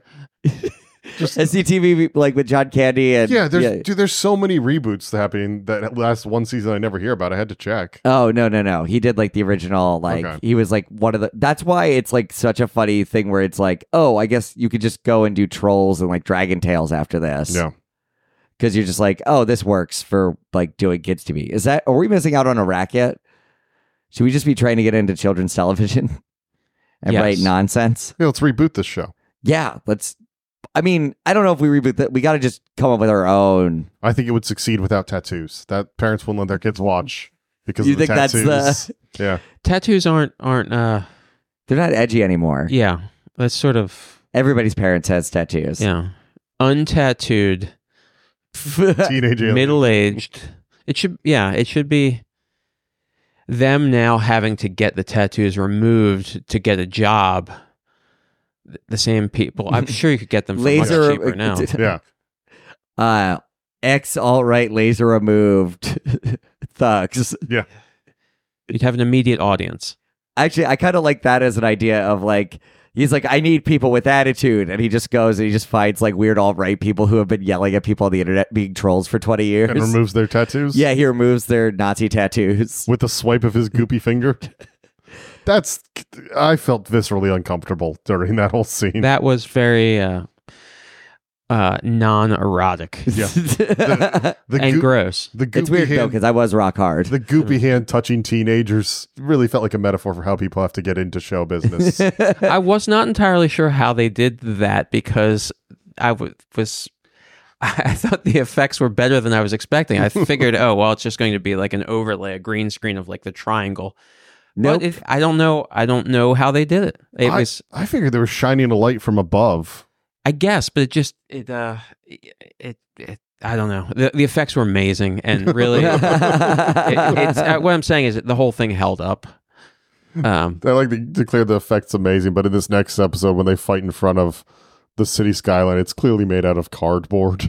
S C T V like with John Candy and Yeah, there's dude, there's so many reboots happening that last one season I never hear about. I had to check. Oh no no no! He did like the original. Like Okay. he was like one of the. That's why it's like such a funny thing where it's like, oh, I guess you could just go and do Trolls and like Dragon Tales after this. Yeah. Because you're just like, oh, this works for like doing kids T V. Is that? Are we missing out on a rack yet? Should we just be trying to get into children's television and Yes. write nonsense? Yeah, let's reboot this show. Yeah, let's. I mean, I don't know if we reboot that. We got to just come up with our own. I think it would succeed without tattoos. That parents wouldn't let their kids watch because You of the think that's tattoos. the? Yeah. Tattoos aren't aren't. uh They're not edgy anymore. Yeah, that's sort of Everybody's parents has tattoos. yeah, untattooed, Teenage alien. middle aged. It should yeah, it should be them now having to get the tattoos removed to get a job. Th- The same people. I'm sure you could get them for Laser much cheaper now. Yeah. uh ex alt right laser removed thugs. Yeah. You'd have an immediate audience. Actually, I kind of like that as an idea of like he's like, I need people with attitude, and he just goes and he just finds like weird alt right people who have been yelling at people on the internet being trolls for twenty years. And removes their tattoos. Yeah, he removes their Nazi tattoos. With a swipe of his goopy finger. That's I felt viscerally uncomfortable during that whole scene. That was very uh, uh, non-erotic Yeah. The and goop- gross. The goopy It's weird though hand, because I was rock hard. the goopy hand touching teenagers really felt like a metaphor for how people have to get into show business. I was not entirely sure how they did that because I w- was. I thought the effects were better than I was expecting. I figured, oh well, it's just going to be like an overlay, a green screen of like the triangle. Nope. But if, I don't know. I don't know how they did it. It I, was, I figured they were shining a light from above. I guess, but it just it uh it it. I don't know. The, the effects were amazing, and really, it, it's uh, what I'm saying is that the whole thing held up. Um, I like to declare the effects amazing, but in this next episode, when they fight in front of the city skyline, it's clearly made out of cardboard.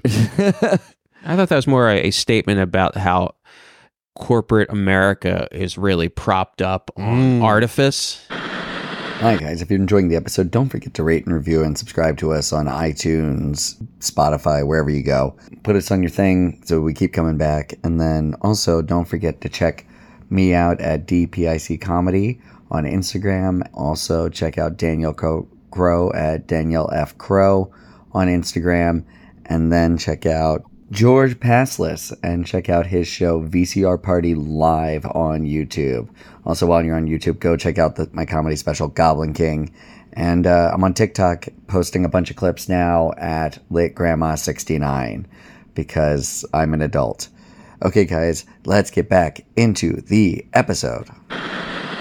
I thought that was more a, a statement about how corporate America is really propped up on Mm. artifice. Hi, guys. If you're enjoying the episode, don't forget to rate and review and subscribe to us on iTunes, Spotify, wherever you go. Put us on your thing so we keep coming back. And then also don't forget to check me out at D P I C Comedy on Instagram. Also check out Danielle Crow, Crow at Danielle F. Crow on Instagram. And then check out George Passless and check out his show V C R Party Live on YouTube. Also, while you're on YouTube, go check out the, my comedy special Goblin King. And uh, I'm on TikTok posting a bunch of clips now at Late Grandma sixty-nine because I'm an adult. Okay, guys, let's get back into the episode.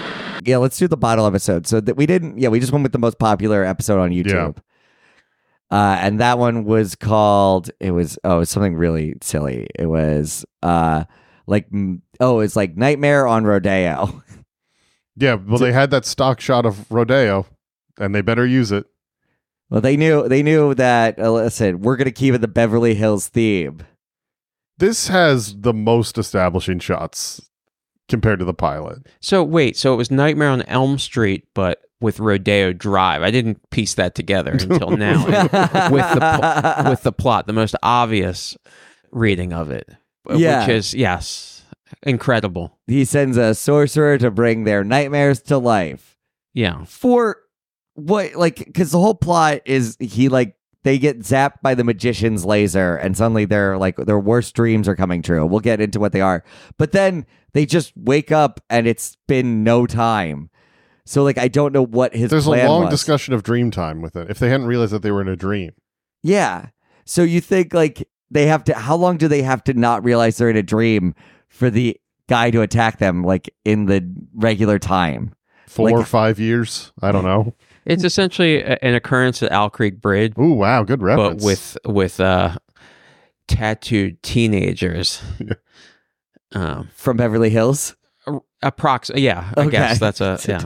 Yeah, let's do the bottle episode. So that we didn't. Yeah, we just went with the most popular episode on YouTube. Uh, and that one was called. It was oh, it was something really silly. It was uh, like mm, oh, it's like Nightmare on Rodeo. Yeah, well, they had that stock shot of Rodeo, and they better use it. Well, they knew they knew that. Uh, listen, we're gonna keep it the Beverly Hills theme. This has the most establishing shots compared to the pilot. So wait, so it was Nightmare on Elm Street, but with Rodeo Drive. I didn't piece that together until now with the pl- with the plot, the most obvious reading of it, Yeah. which is yes, incredible. He sends a sorcerer to bring their nightmares to life. Yeah, For what, like, because the whole plot is he, like, they get zapped by the magician's laser and suddenly their, like, their worst dreams are coming true. We'll get into what they are. But then they just wake up and it's been no time. So, like, I don't know what his There's a plan long was. discussion of dream time with it. If they hadn't realized that they were in a dream. Yeah. So you think, like, they have to, how long do they have to not realize they're in a dream for the guy to attack them, like, in the regular time? Four Like- or five years. I don't know. it's essentially a- an occurrence at Owl Creek Bridge, Ooh, wow. Good but reference. with with uh, tattooed teenagers. Yeah. Um, From Beverly Hills? approx. Yeah, I Okay. guess that's a yeah.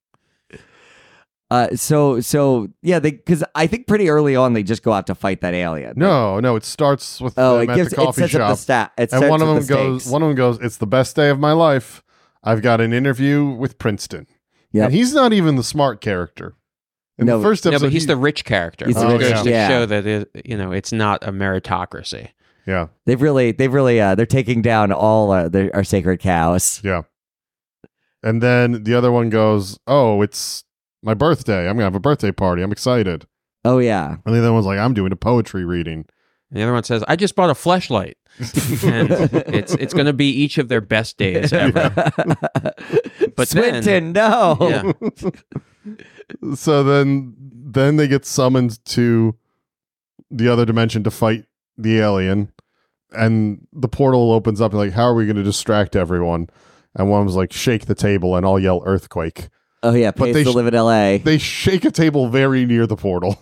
Uh, so, so, yeah, they, because I think pretty early on they just go out to fight that alien. No, no. It starts with Oh, them it at gives, the it coffee sets up the shop. stat. It And sets one of up them the goes, stakes. one of them goes, it's the best day of my life. I've got an interview with Princeton. Yep. And he's not even the smart character. In No, the first Yeah, episode, but he's he- the rich character. He's the It rich- goes to yeah. show that it, you know it's not a meritocracy. yeah, They've really, they've really, uh, they're taking down all uh, their, our sacred cows. yeah. And then the other one goes, oh, it's my birthday. I'm going to have a birthday party. I'm excited. Oh, yeah. And the other one's like, I'm doing a poetry reading. And the other one says, "I just bought a fleshlight," and it's it's going to be each of their best days ever. But then- Swinton, no. Yeah. So then then they get summoned to the other dimension to fight the alien, and the portal opens up and like, how are we going to distract everyone? And one was like, shake the table and I'll yell earthquake. Oh, yeah. But Pays they to sh- live in L A. They shake a table very near the portal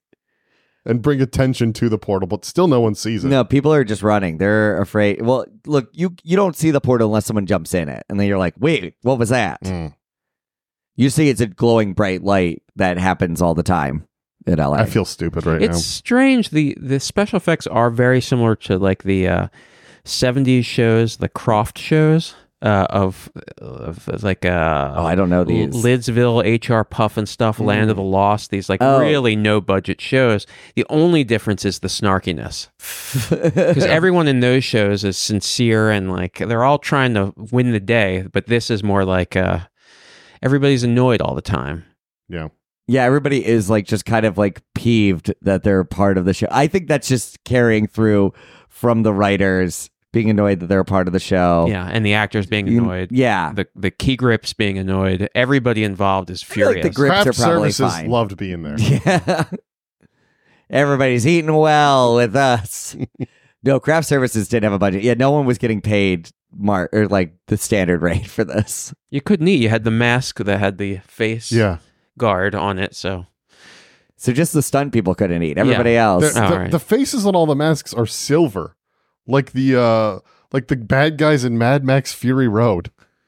and bring attention to the portal, but still no one sees it. No, people are just running. They're afraid. Well, look, you you don't see the portal unless someone jumps in it, and then you're like, "Wait, what was that?" Mm. You see, it's a glowing bright light that happens all the time in L A. I feel stupid right It's now. strange. the The special effects are very similar to like the uh, seventies shows, the Croft shows uh, of, of like uh, oh, I don't know these. Lidsville, H R Puff and stuff, Land of the Lost. These like Oh. really no budget shows. The only difference is the snarkiness, because everyone in those shows is sincere and like they're all trying to win the day. But this is more like uh, everybody's annoyed all the time. Yeah. Yeah, everybody is like just kind of like peeved that they're part of the show. I think that's just carrying through from the writers being annoyed that they're a part of the show. Yeah, and the actors being You- annoyed. yeah. The the key grips being annoyed. Everybody involved is feel like furious. the grip- Grips Craft are probably services fine. loved being there. Yeah. Everybody's eating well with us. No, craft services didn't have a budget. Yeah, no one was getting paid mar- or like the standard rate for this. You couldn't eat. You had the mask that had the face Yeah. guard on it. So So just the stunt people couldn't eat. Everybody else. The, Oh, the, right. the faces on all the masks are silver, like the uh, like the bad guys in Mad Max Fury Road.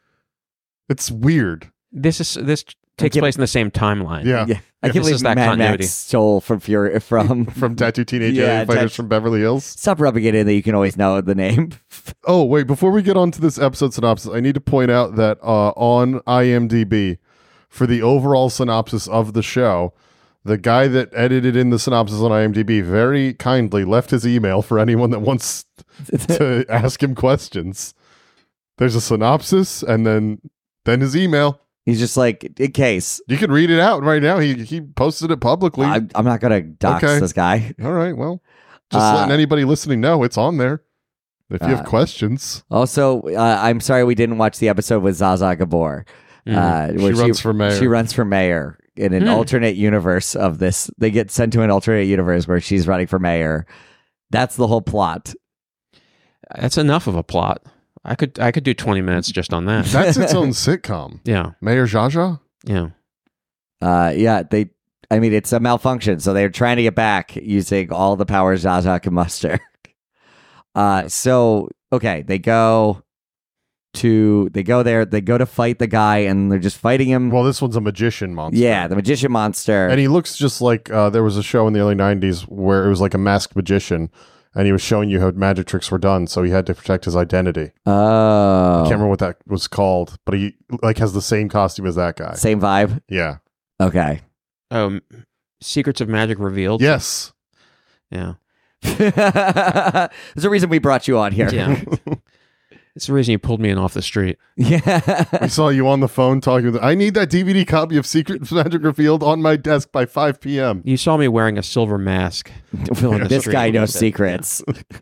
It's weird. this is this takes can't- place in the same timeline. Yeah, Yeah. I If can't this believe is that Mad continuity. Max stole from Fury from from Tattoo Teenage Yeah, Alien Fighters tat- from Beverly Hills. Stop rubbing it in that you can always know the name. Oh wait, before we get on to this episode synopsis, I need to point out that uh, on IMDb, for the overall synopsis of the show, the guy that edited in the synopsis on IMDb very kindly left his email for anyone that wants to ask him questions. There's a synopsis and then then his email. He's just like, in case. You can read it out right now. He he posted it publicly. I'm, I'm not going to dox Okay. this guy. All right, well, just Uh, letting anybody listening know it's on there. If you uh, have questions, Also, uh, I'm sorry we didn't watch the episode with Zaza Gabor. Mm. Uh, she where runs for mayor. She runs for mayor in an Hmm. alternate universe of this. They get sent to an alternate universe where she's running for mayor. That's the whole plot. That's enough of a plot. I could I could do twenty minutes just on that. That's its own sitcom. Yeah, Mayor Zsa yeah. Uh, yeah, they. I mean, it's a malfunction, so they're trying to get back using all the powers Zsa Zsa can muster. Uh, so okay, they go to they go there. They go to fight the guy, and they're just fighting him. Well, this one's a magician monster. Yeah, the magician monster. And he looks just like uh, there was a show in the early nineties where it was like a masked magician, and he was showing you how magic tricks were done, so he had to protect his identity. Oh, I can't remember what that was called, but he like has the same costume as that guy. same vibe. Yeah. Okay. Um, Secrets of Magic revealed. Yes. Yeah. There's a reason we brought you on here. Yeah. It's the reason you pulled me in off the street. Yeah. I saw you on the phone talking with. I need that D V D copy of Secret Magic Revealed on my desk by five p.m. You saw me wearing a silver mask. This guy knows secrets.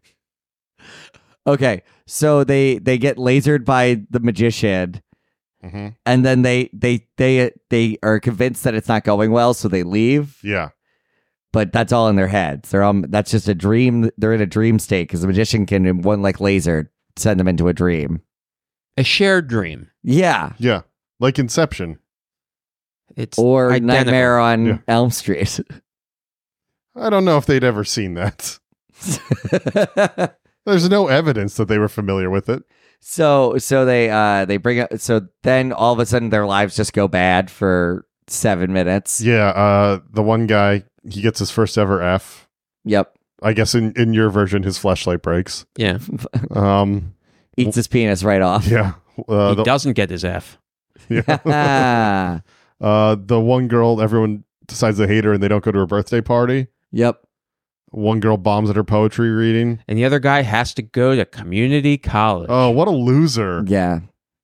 Okay, so they they get lasered by the magician, Mm-hmm. and then they they they they are convinced that it's not going well, so they leave. Yeah. But that's all in their heads. They're um that's just a dream. They're in a dream state because the magician can, in one like laser, send them into a dream. A shared dream. Yeah, Yeah. Like Inception. It's or identical. Nightmare on Yeah. Elm Street. I don't know if they'd ever seen that. There's no evidence that they were familiar with it. So so they uh they bring up so then all of a sudden their lives just go bad for seven minutes. Yeah. Uh, the one guy, he gets his first ever F. Yep. I guess in, in your version, his flashlight breaks. Yeah. Um, Eats his penis right off. yeah. Uh, he the, doesn't get his F. yeah. uh, the one girl, everyone decides to hate her and they don't go to her birthday party. Yep. One girl bombs at her poetry reading. And the other guy has to go to community college. Oh, what a loser. Yeah.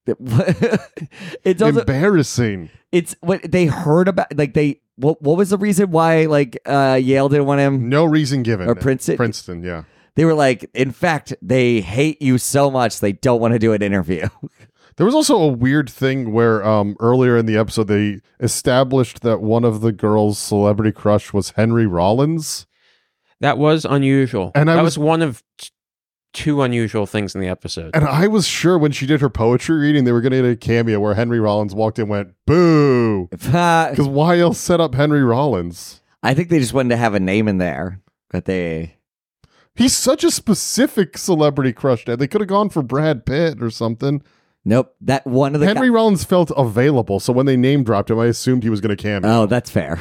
It's also Embarrassing. it's what they heard about like they what what was the reason why like uh Yale didn't want him No reason given. or Princeton Princeton, yeah. they were like in fact they hate you so much they don't want to do an interview. There was also a weird thing where um, earlier in the episode they established that one of the girls' celebrity crush was Henry Rollins. That was unusual. And I that was- was, one of t- two unusual things in the episode. And I was sure when she did her poetry reading, they were going to get a cameo where Henry Rollins walked in and went, boo. I Because why else set up Henry Rollins? think they just wanted to have a name in there that they He's such a specific celebrity crush. Dad. They could have gone for Brad Pitt or something. nope that one of the Henry Rollins felt available, so when they name dropped him, I assumed he was going to cameo. Oh, that's fair.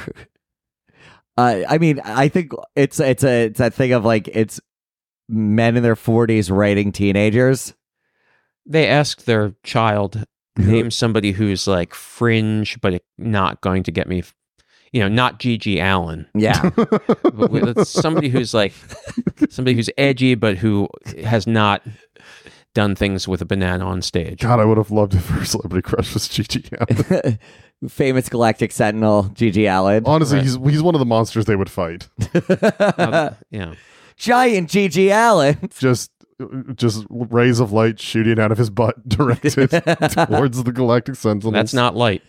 Uh, I mean, I think it's it's a it's that thing of like it's men in their forties writing teenagers. They asked their child, name somebody who's like fringe, but not going to get me, f- you know, not Gigi Allen. Yeah, But with- it's somebody who's like, somebody who's edgy, but who has not done things with a banana on stage. God, I would have loved if her celebrity crush was Gigi Allen. famous Galactic Sentinel Gigi Allen, Honestly, Right. he's he's one of the monsters they would fight. Uh, yeah. giant Gigi Allen. Just just rays of light shooting out of his butt directed towards the Galactic Sentinels. That's not light.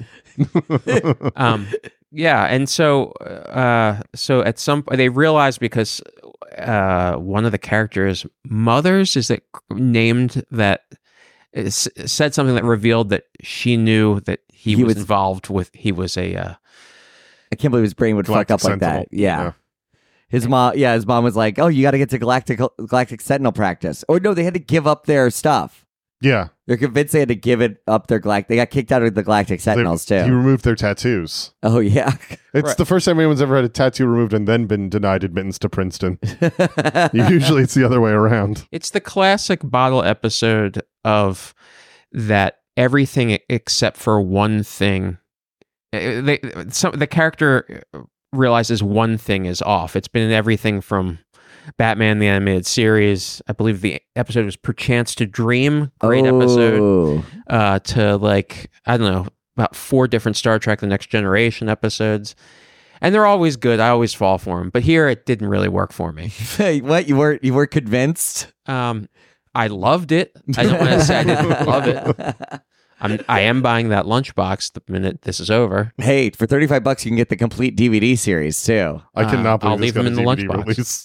um, yeah, and so, uh, so at some they realized because uh, one of the characters' mothers is that named that s- said something that revealed that she knew that he, He was, was- involved with. He was a uh, I can't believe his brain would Galactic fuck up like Sentinel. that. Yeah. Yeah. His mom, yeah, his mom was like, "Oh, you got to get to Galactic Galactic Sentinel practice." Or no, they had to give up their stuff. Yeah. They're convinced they had to give it up their Galactic. They got kicked out of the Galactic They- Sentinels He too. removed their tattoos. Oh yeah. It's Right. the first time anyone's ever had a tattoo removed and then been denied admittance to Princeton. Usually it's the other way around. It's the classic bottle episode of that everything except for one thing. uh, They, some, the character realizes one thing is off. It's been in everything from Batman the Animated Series. I believe the episode was Perchance to Dream. Great episode. Oh. Uh, to like, I don't know, about four different Star Trek The Next Generation episodes. And they're always good. I always fall for them. But here it didn't really work for me. Hey, what you were you were convinced? Um, I loved it. I don't want to say I didn't love it. I'm, I am buying that lunchbox the minute this is over. Hey, for thirty-five bucks you can get the complete D V D series too. I Uh, cannot believe I'll this leave got them a in the D V D lunchbox. release.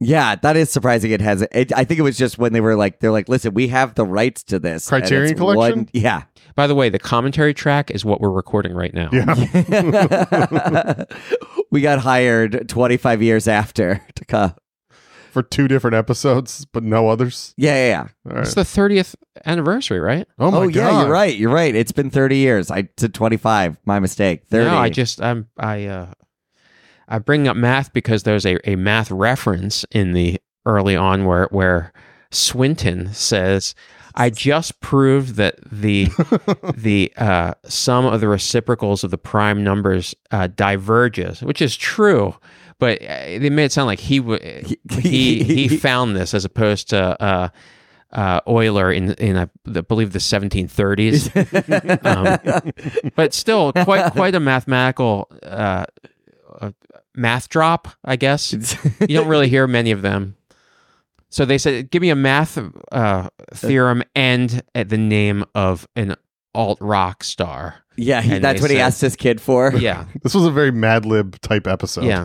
Yeah, that is surprising. It has. It, I think it was just when they were like, they're like, listen, we have the rights to this. and Criterion it's Collection? one- yeah. By the way, the commentary track is what we're recording right now. Yeah. We got hired twenty-five years after to come. For two different episodes, but no others. Yeah, yeah, yeah. All right. It's the thirtieth anniversary, right? Oh my Oh, god. yeah, you're right. You're right. It's been thirty years. I to twenty-five. My mistake. thirty. No, I just I'm I uh I bring up math because there's a, a math reference in the early on where where Swinton says, I just proved that the the uh, sum of the reciprocals of the prime numbers uh, diverges, which is true, but uh, they made it sound like he w- he he found this as opposed to uh, uh, Euler in in I believe the seventeen thirties. um, but still, quite quite a mathematical uh, uh, math drop, I guess. You don't really hear many of them. So they said, give me a math uh, theorem and uh, the name of an alt rock star. Yeah, he, And that's they what he said- asked his kid for. Yeah, This was a very Mad Lib type episode. yeah.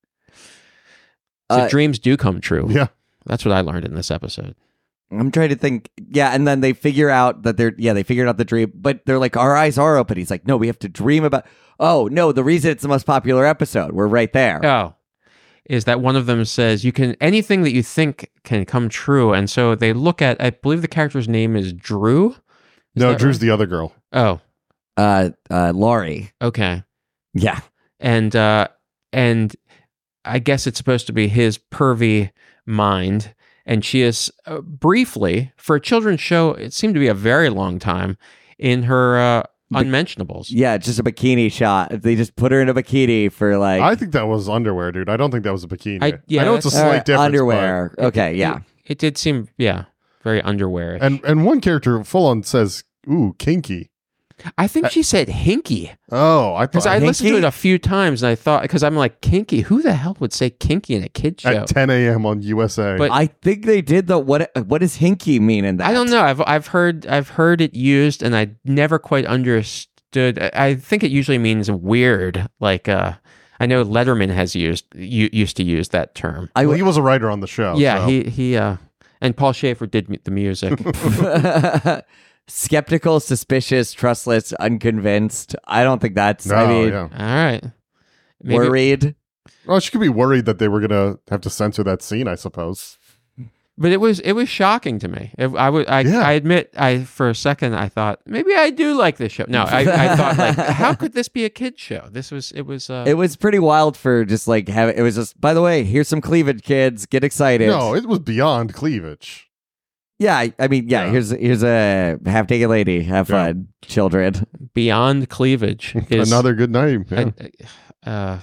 So Uh, dreams do come true. Yeah. That's what I learned in this episode. I'm trying to think. Yeah, and then they figure out that they're yeah they figured out the dream, but they're like our eyes are open. He's like, no, we have to dream about. Oh no, the reason it's the most popular episode. We're right there. Oh, is that one of them says you can anything that you think can come true, and so they look at. I believe the character's name is Drew. Is No, that Drew's right? the other girl. Oh, Uh, uh, Laurie. okay. Yeah, and uh and I guess it's supposed to be his pervy mind, and she is uh, briefly for a children's show. It seemed to be a very long time in her uh, unmentionables. yeah, just a bikini shot. They just put her in a bikini for like I think that was underwear, dude. I don't think that was a bikini. I- yeah, I know it's a that's- slight uh, difference. underwear. Okay, yeah. It, it did seem yeah very underwear. but- And and one character full on says, "Ooh, kinky." I think she said hinky Oh, I because thought I listened to Hinky? it a few times and I thought because I'm like kinky. Who the hell would say kinky in a kid show? at ten a.m. on U S A. But- I think they did the what? What does hinky mean in that? I don't know. I've I've heard I've heard it used, and I never quite understood. I- I think it usually means weird. Like uh, I know Letterman has used u- used to use that term. I well, he was a writer on the show. yeah, so- he he uh, and Paul Schaefer did mu- the music. Skeptical, suspicious, trustless, unconvinced. I don't think that's. No, I mean, yeah. All right, Maybe- worried. Well, she could be worried that they were gonna have to censor that scene. I suppose. But it was it was shocking to me. If I would I, Yeah. I admit I for a second I thought maybe I do like this show. No, I, I thought like how could this be a kid show? This was it was uh, It was pretty wild for just like having. It was just. By the way, here's some cleavage, kids. Get excited. No, it was beyond cleavage. Yeah, I, I mean, yeah, Yeah. Here's here's a half naked lady. Have Yeah. fun, children. beyond cleavage. Is, Another good name. Yeah. I, uh,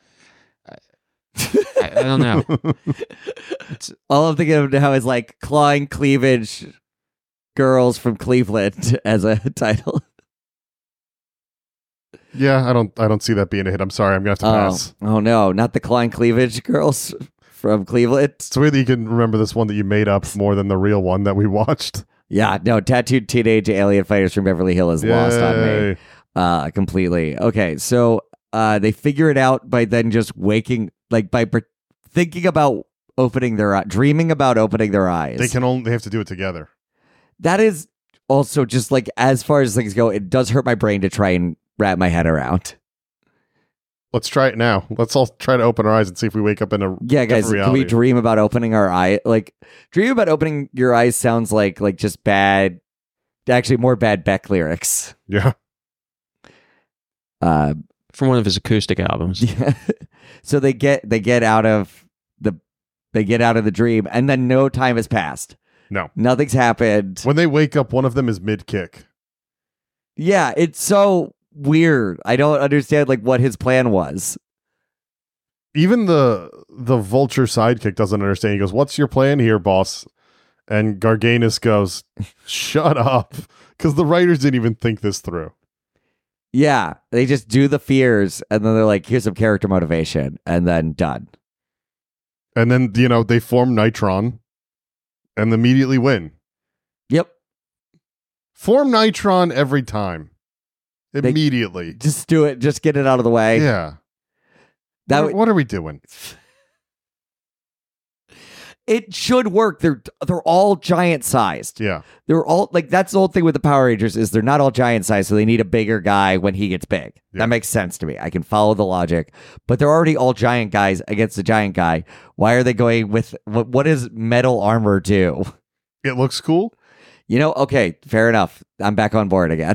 I, I don't know. All I'm thinking of now is like clawing cleavage, girls from Cleveland as a title. yeah, I don't. I don't see that being a hit. I'm sorry. I'm gonna have to Oh, pass. oh no, not the clawing cleavage girls from Cleveland. It's weird that you can remember this one that you made up more than the real one that we watched. Yeah, no, tattooed teenage alien fighters from Beverly Hills is lost on me Yay. uh, completely. Okay, so uh, they figure it out by then just waking, like by pre- thinking about opening their eye, dreaming about opening their eyes. They can only. They have to do it together. That is also just like as far as things go, it does hurt my brain to try and wrap my head around. Let's try it now. Let's all try to open our eyes and see if we wake up in a Yeah, guys, different can we reality. dream about opening our eye? Like, dream about opening your eyes sounds like like just bad, actually more bad Beck lyrics. Yeah. Uh, From one of his acoustic albums. yeah. So they get they get out of the they get out of the dream, and then no time has passed. No. Nothing's happened. When they wake up, one of them is mid kick. Yeah, it's so weird. I don't understand like what his plan was. Even the the vulture sidekick doesn't understand. He goes, "What's your plan here, boss?" And Garganus goes, "Shut up," because the writers didn't even think this through. Yeah, they just do the fears, and then they're like, "Here's some character motivation," and then done. And then you know they form Nitron, and immediately win. Yep, Form Nitron every time, They- immediately. just do it. Just get it out of the way. yeah. That what, would- what are we doing? It should work. They're they're all giant sized. Yeah. They're all like that's the whole thing with the Power Rangers is they're not all giant sized, so they need a bigger guy when he gets big. Yeah. That makes sense to me. I can follow the logic. But they're already all giant guys against the giant guy. Why are they going with what? What does metal armor do? It looks cool. You know, okay, fair enough. I'm back on board again.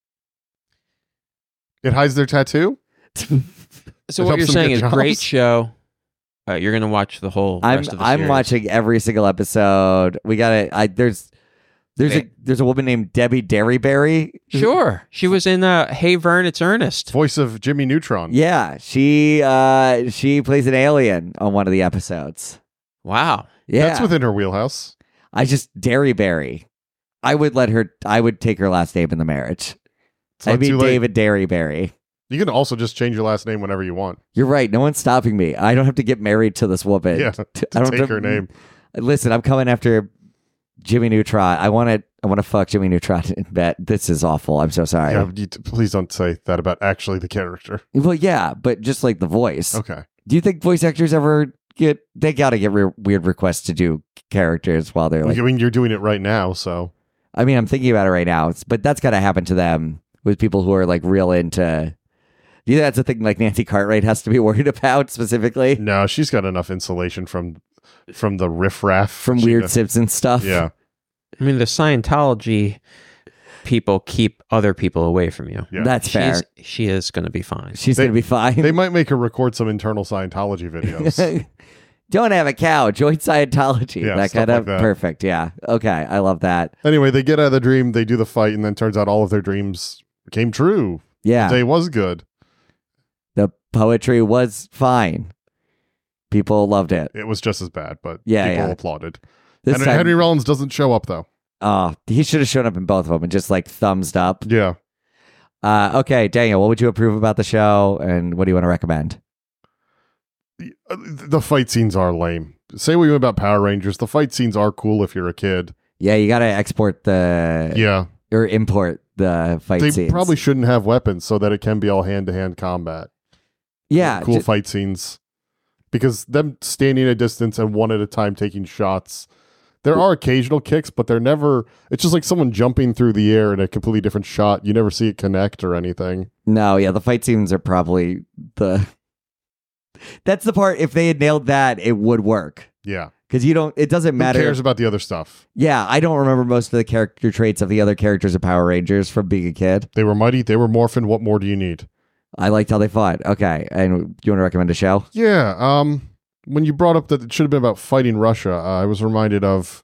It hides their tattoo. So It what helps you're them saying get is jobs. great show. Uh, you're gonna watch the whole I'm rest of the I'm series. watching every single episode. We got to I there's there's a Hey. there's a woman named Debbie Derryberry. Sure, she was in uh, Hey Vern, It's Ernest. Voice of Jimmy Neutron. Yeah, she uh she plays an alien on one of the episodes. Wow. Yeah. That's within her wheelhouse. I just Derryberry. I would let her I would take her last name in the marriage. It's not I'd be too late. David Derryberry. You can also just change your last name whenever you want. You're right. No one's stopping me. I don't have to get married to this woman. Yeah, To- to I don't take have her name. Listen, I'm coming after Jimmy Neutron. I want to. I want to fuck Jimmy Neutron in bed. This is awful. I'm so sorry. Yeah, you t- please don't say that about actually the character. Well, yeah, but just like the voice. Okay. Do you think voice actors ever get? They got to get re- weird requests to do characters while they're like. I mean, you're doing it right now, so I mean, I'm thinking about it right now, it's, but that's got to happen to them with people who are like real into. Do you think that's a thing like Nancy Cartwright has to be worried about specifically no, she's got enough insulation from from the riffraff from She Weird does- Simpson stuff? Yeah, I mean, the Scientology people keep other people away from you. yeah. That's fair. She's, she is going to be fine. She's They- gonna be fine. They might make her record some internal Scientology videos. Don't have a cow. Join Scientology. Yeah, that stuff kind of like that. perfect. Yeah. Okay. I love that. Anyway, they get out of the dream, they do the fight, and then turns out all of their dreams came true. Yeah. The day was good. The poetry was fine. People loved it. It was just as bad, but Yeah, people yeah. applauded. This Henry, time, Henry Rollins doesn't show up though. oh, he should have shown up in both of them and just like thumbs up. Yeah. Uh, okay, Daniel, what would you approve about the show, and what do you want to recommend? Uh, The fight scenes are lame. Say what you want about Power Rangers. The fight scenes are cool if you're a kid. Yeah, you got to export the Yeah. or import the fight They scenes. probably shouldn't have weapons so that it can be all hand to hand combat. yeah, Cool ju- fight scenes. Because them standing a distance and one at a time taking shots. There are occasional kicks, but they're never. It's just like someone jumping through the air in a completely different shot. You never see it connect or anything. no, yeah, the fight scenes are probably the. That's the part. If they had nailed that, it would work. Yeah. Because you don't. It doesn't Who matter. cares about the other stuff? Yeah, I don't remember most of the character traits of the other characters of Power Rangers from being a kid. They were mighty. They were morphin. What more do you need? I liked how they fought. Okay, and you want to recommend a show? Yeah. Um. When you brought up that it should have been about fighting Russia, uh, I was reminded of,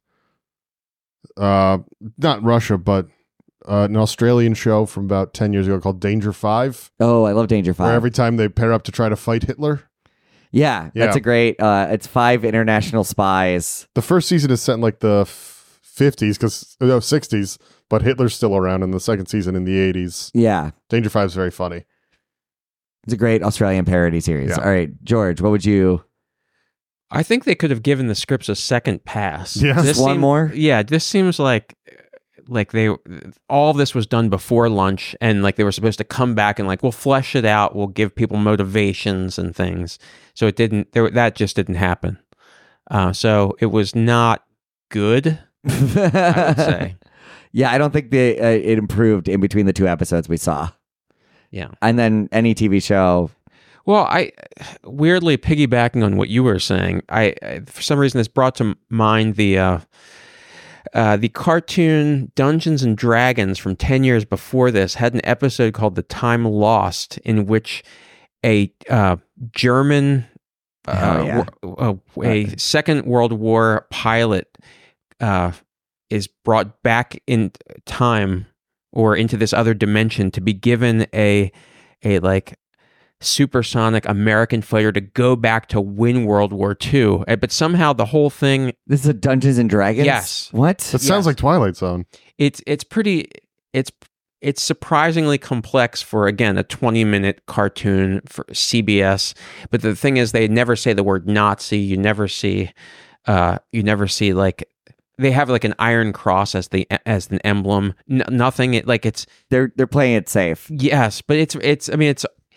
uh, not Russia, but uh, an Australian show from about ten years ago called Danger Five, Oh, I love Danger Five. where every time they pair up to try to fight Hitler. yeah, Yeah. that's a great. Uh, it's five international spies. The first season is set in like the f- fifties, because no sixties, but Hitler's still around. In the second season in the eighties, Yeah, Danger Five is very funny. it's a great Australian parody series. Yeah. All right, George, what would you? I think they could have given the scripts a second pass. Yeah. This Just one seem- more? Yeah, this seems like like they all of this was done before lunch, and like they were supposed to come back and like we'll flesh it out, we'll give people motivations and things. So it didn't. There, that just didn't happen. Uh, so it was not good. I would say. Yeah, I don't think the uh, it improved in between the two episodes we saw, Yeah. and then any T V show. Well, I weirdly piggybacking on what you were saying. I, I for some reason this brought to mind the uh, uh, the cartoon Dungeons and Dragons from ten years before this had an episode called "The Time Lost," in which a uh, German uh, Oh, yeah. wo- uh, a Second World War pilot uh, is brought back in time or into this other dimension to be given a a like supersonic American fighter to go back to win World War Two. Uh, But somehow the whole thing, This is a Dungeons and Dragons. Yes. What? That sounds like Twilight Zone. it's it's pretty it's it's surprisingly complex for, again, a twenty minute cartoon for C B S. But the thing is, they never say the word Nazi. You never see uh you never see like they have like an Iron Cross as the as an emblem. N- nothing it, like it's They're they're playing it safe. yes, but it's it's I mean it's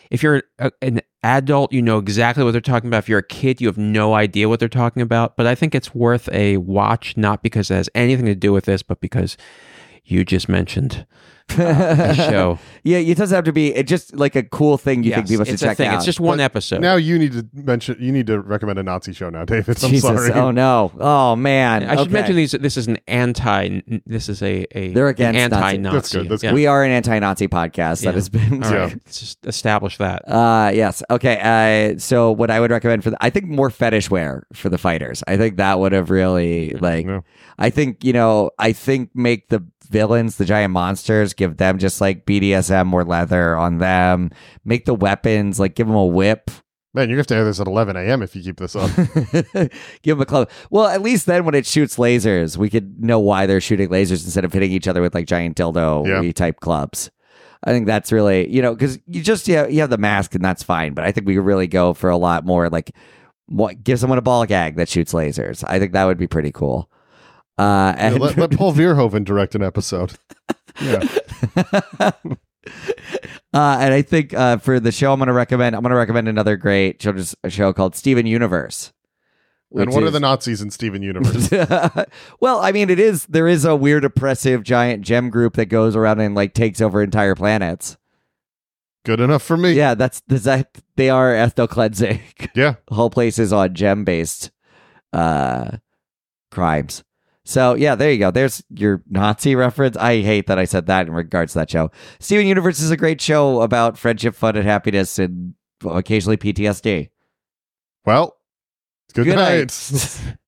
if you're a, an adult, you know exactly what they're talking about. If you're a kid, you have no idea what they're talking about. But I think it's worth a watch, not because it has anything to do with this, but because you just mentioned uh, the show. Yeah, it doesn't have to be. It's just like a cool thing you Yes, think people should it's a check thing. out. It's just one But episode. Now you need to mention. You need to recommend a Nazi show now, David. I'm Jesus. sorry. Oh no. Oh man. I should Okay. mention these. This is an anti. This is a, a They're against an Nazi. anti-Nazi. That's good, that's Yeah. good. We are an anti-Nazi podcast that Yeah. has been. All Yeah. right, let's just establish that. Uh yes. Okay. Uh so what I would recommend for the, I think more fetish wear for the fighters. I think that would have really like Yeah. I think, you know, I think make the villains, the giant monsters, give them just like B D S M or leather on them. Make the weapons, like give them a whip. Man, you have to air this at eleven a.m. if you keep this up. Give them a club. Well, at least then when it shoots lasers, we could know why they're shooting lasers instead of hitting each other with like giant dildo Yeah. type clubs. I think that's really, you know, because you just, yeah, you have the mask and that's fine. But I think we could really go for a lot more like what, give someone a ball gag that shoots lasers. I think that would be pretty cool. Uh, Yeah, and let, let Paul Verhoeven direct an episode. Yeah. uh, and I think uh, for the show, I'm going to recommend. I'm going to recommend another great children's show called Steven Universe. And which what are is- the Nazis in Steven Universe? well, I mean, it is. There is a weird, oppressive, giant gem group that goes around and like takes over entire planets. Good enough for me. Yeah, that's does that. They are ethno cleansing. Yeah. The whole place is on gem based uh, crimes. So yeah, there you go. There's your Nazi reference. I hate that I said that in regards to that show. Steven Universe is a great show about friendship, fun, and happiness, and occasionally P T S D. Well, good, Good night. night.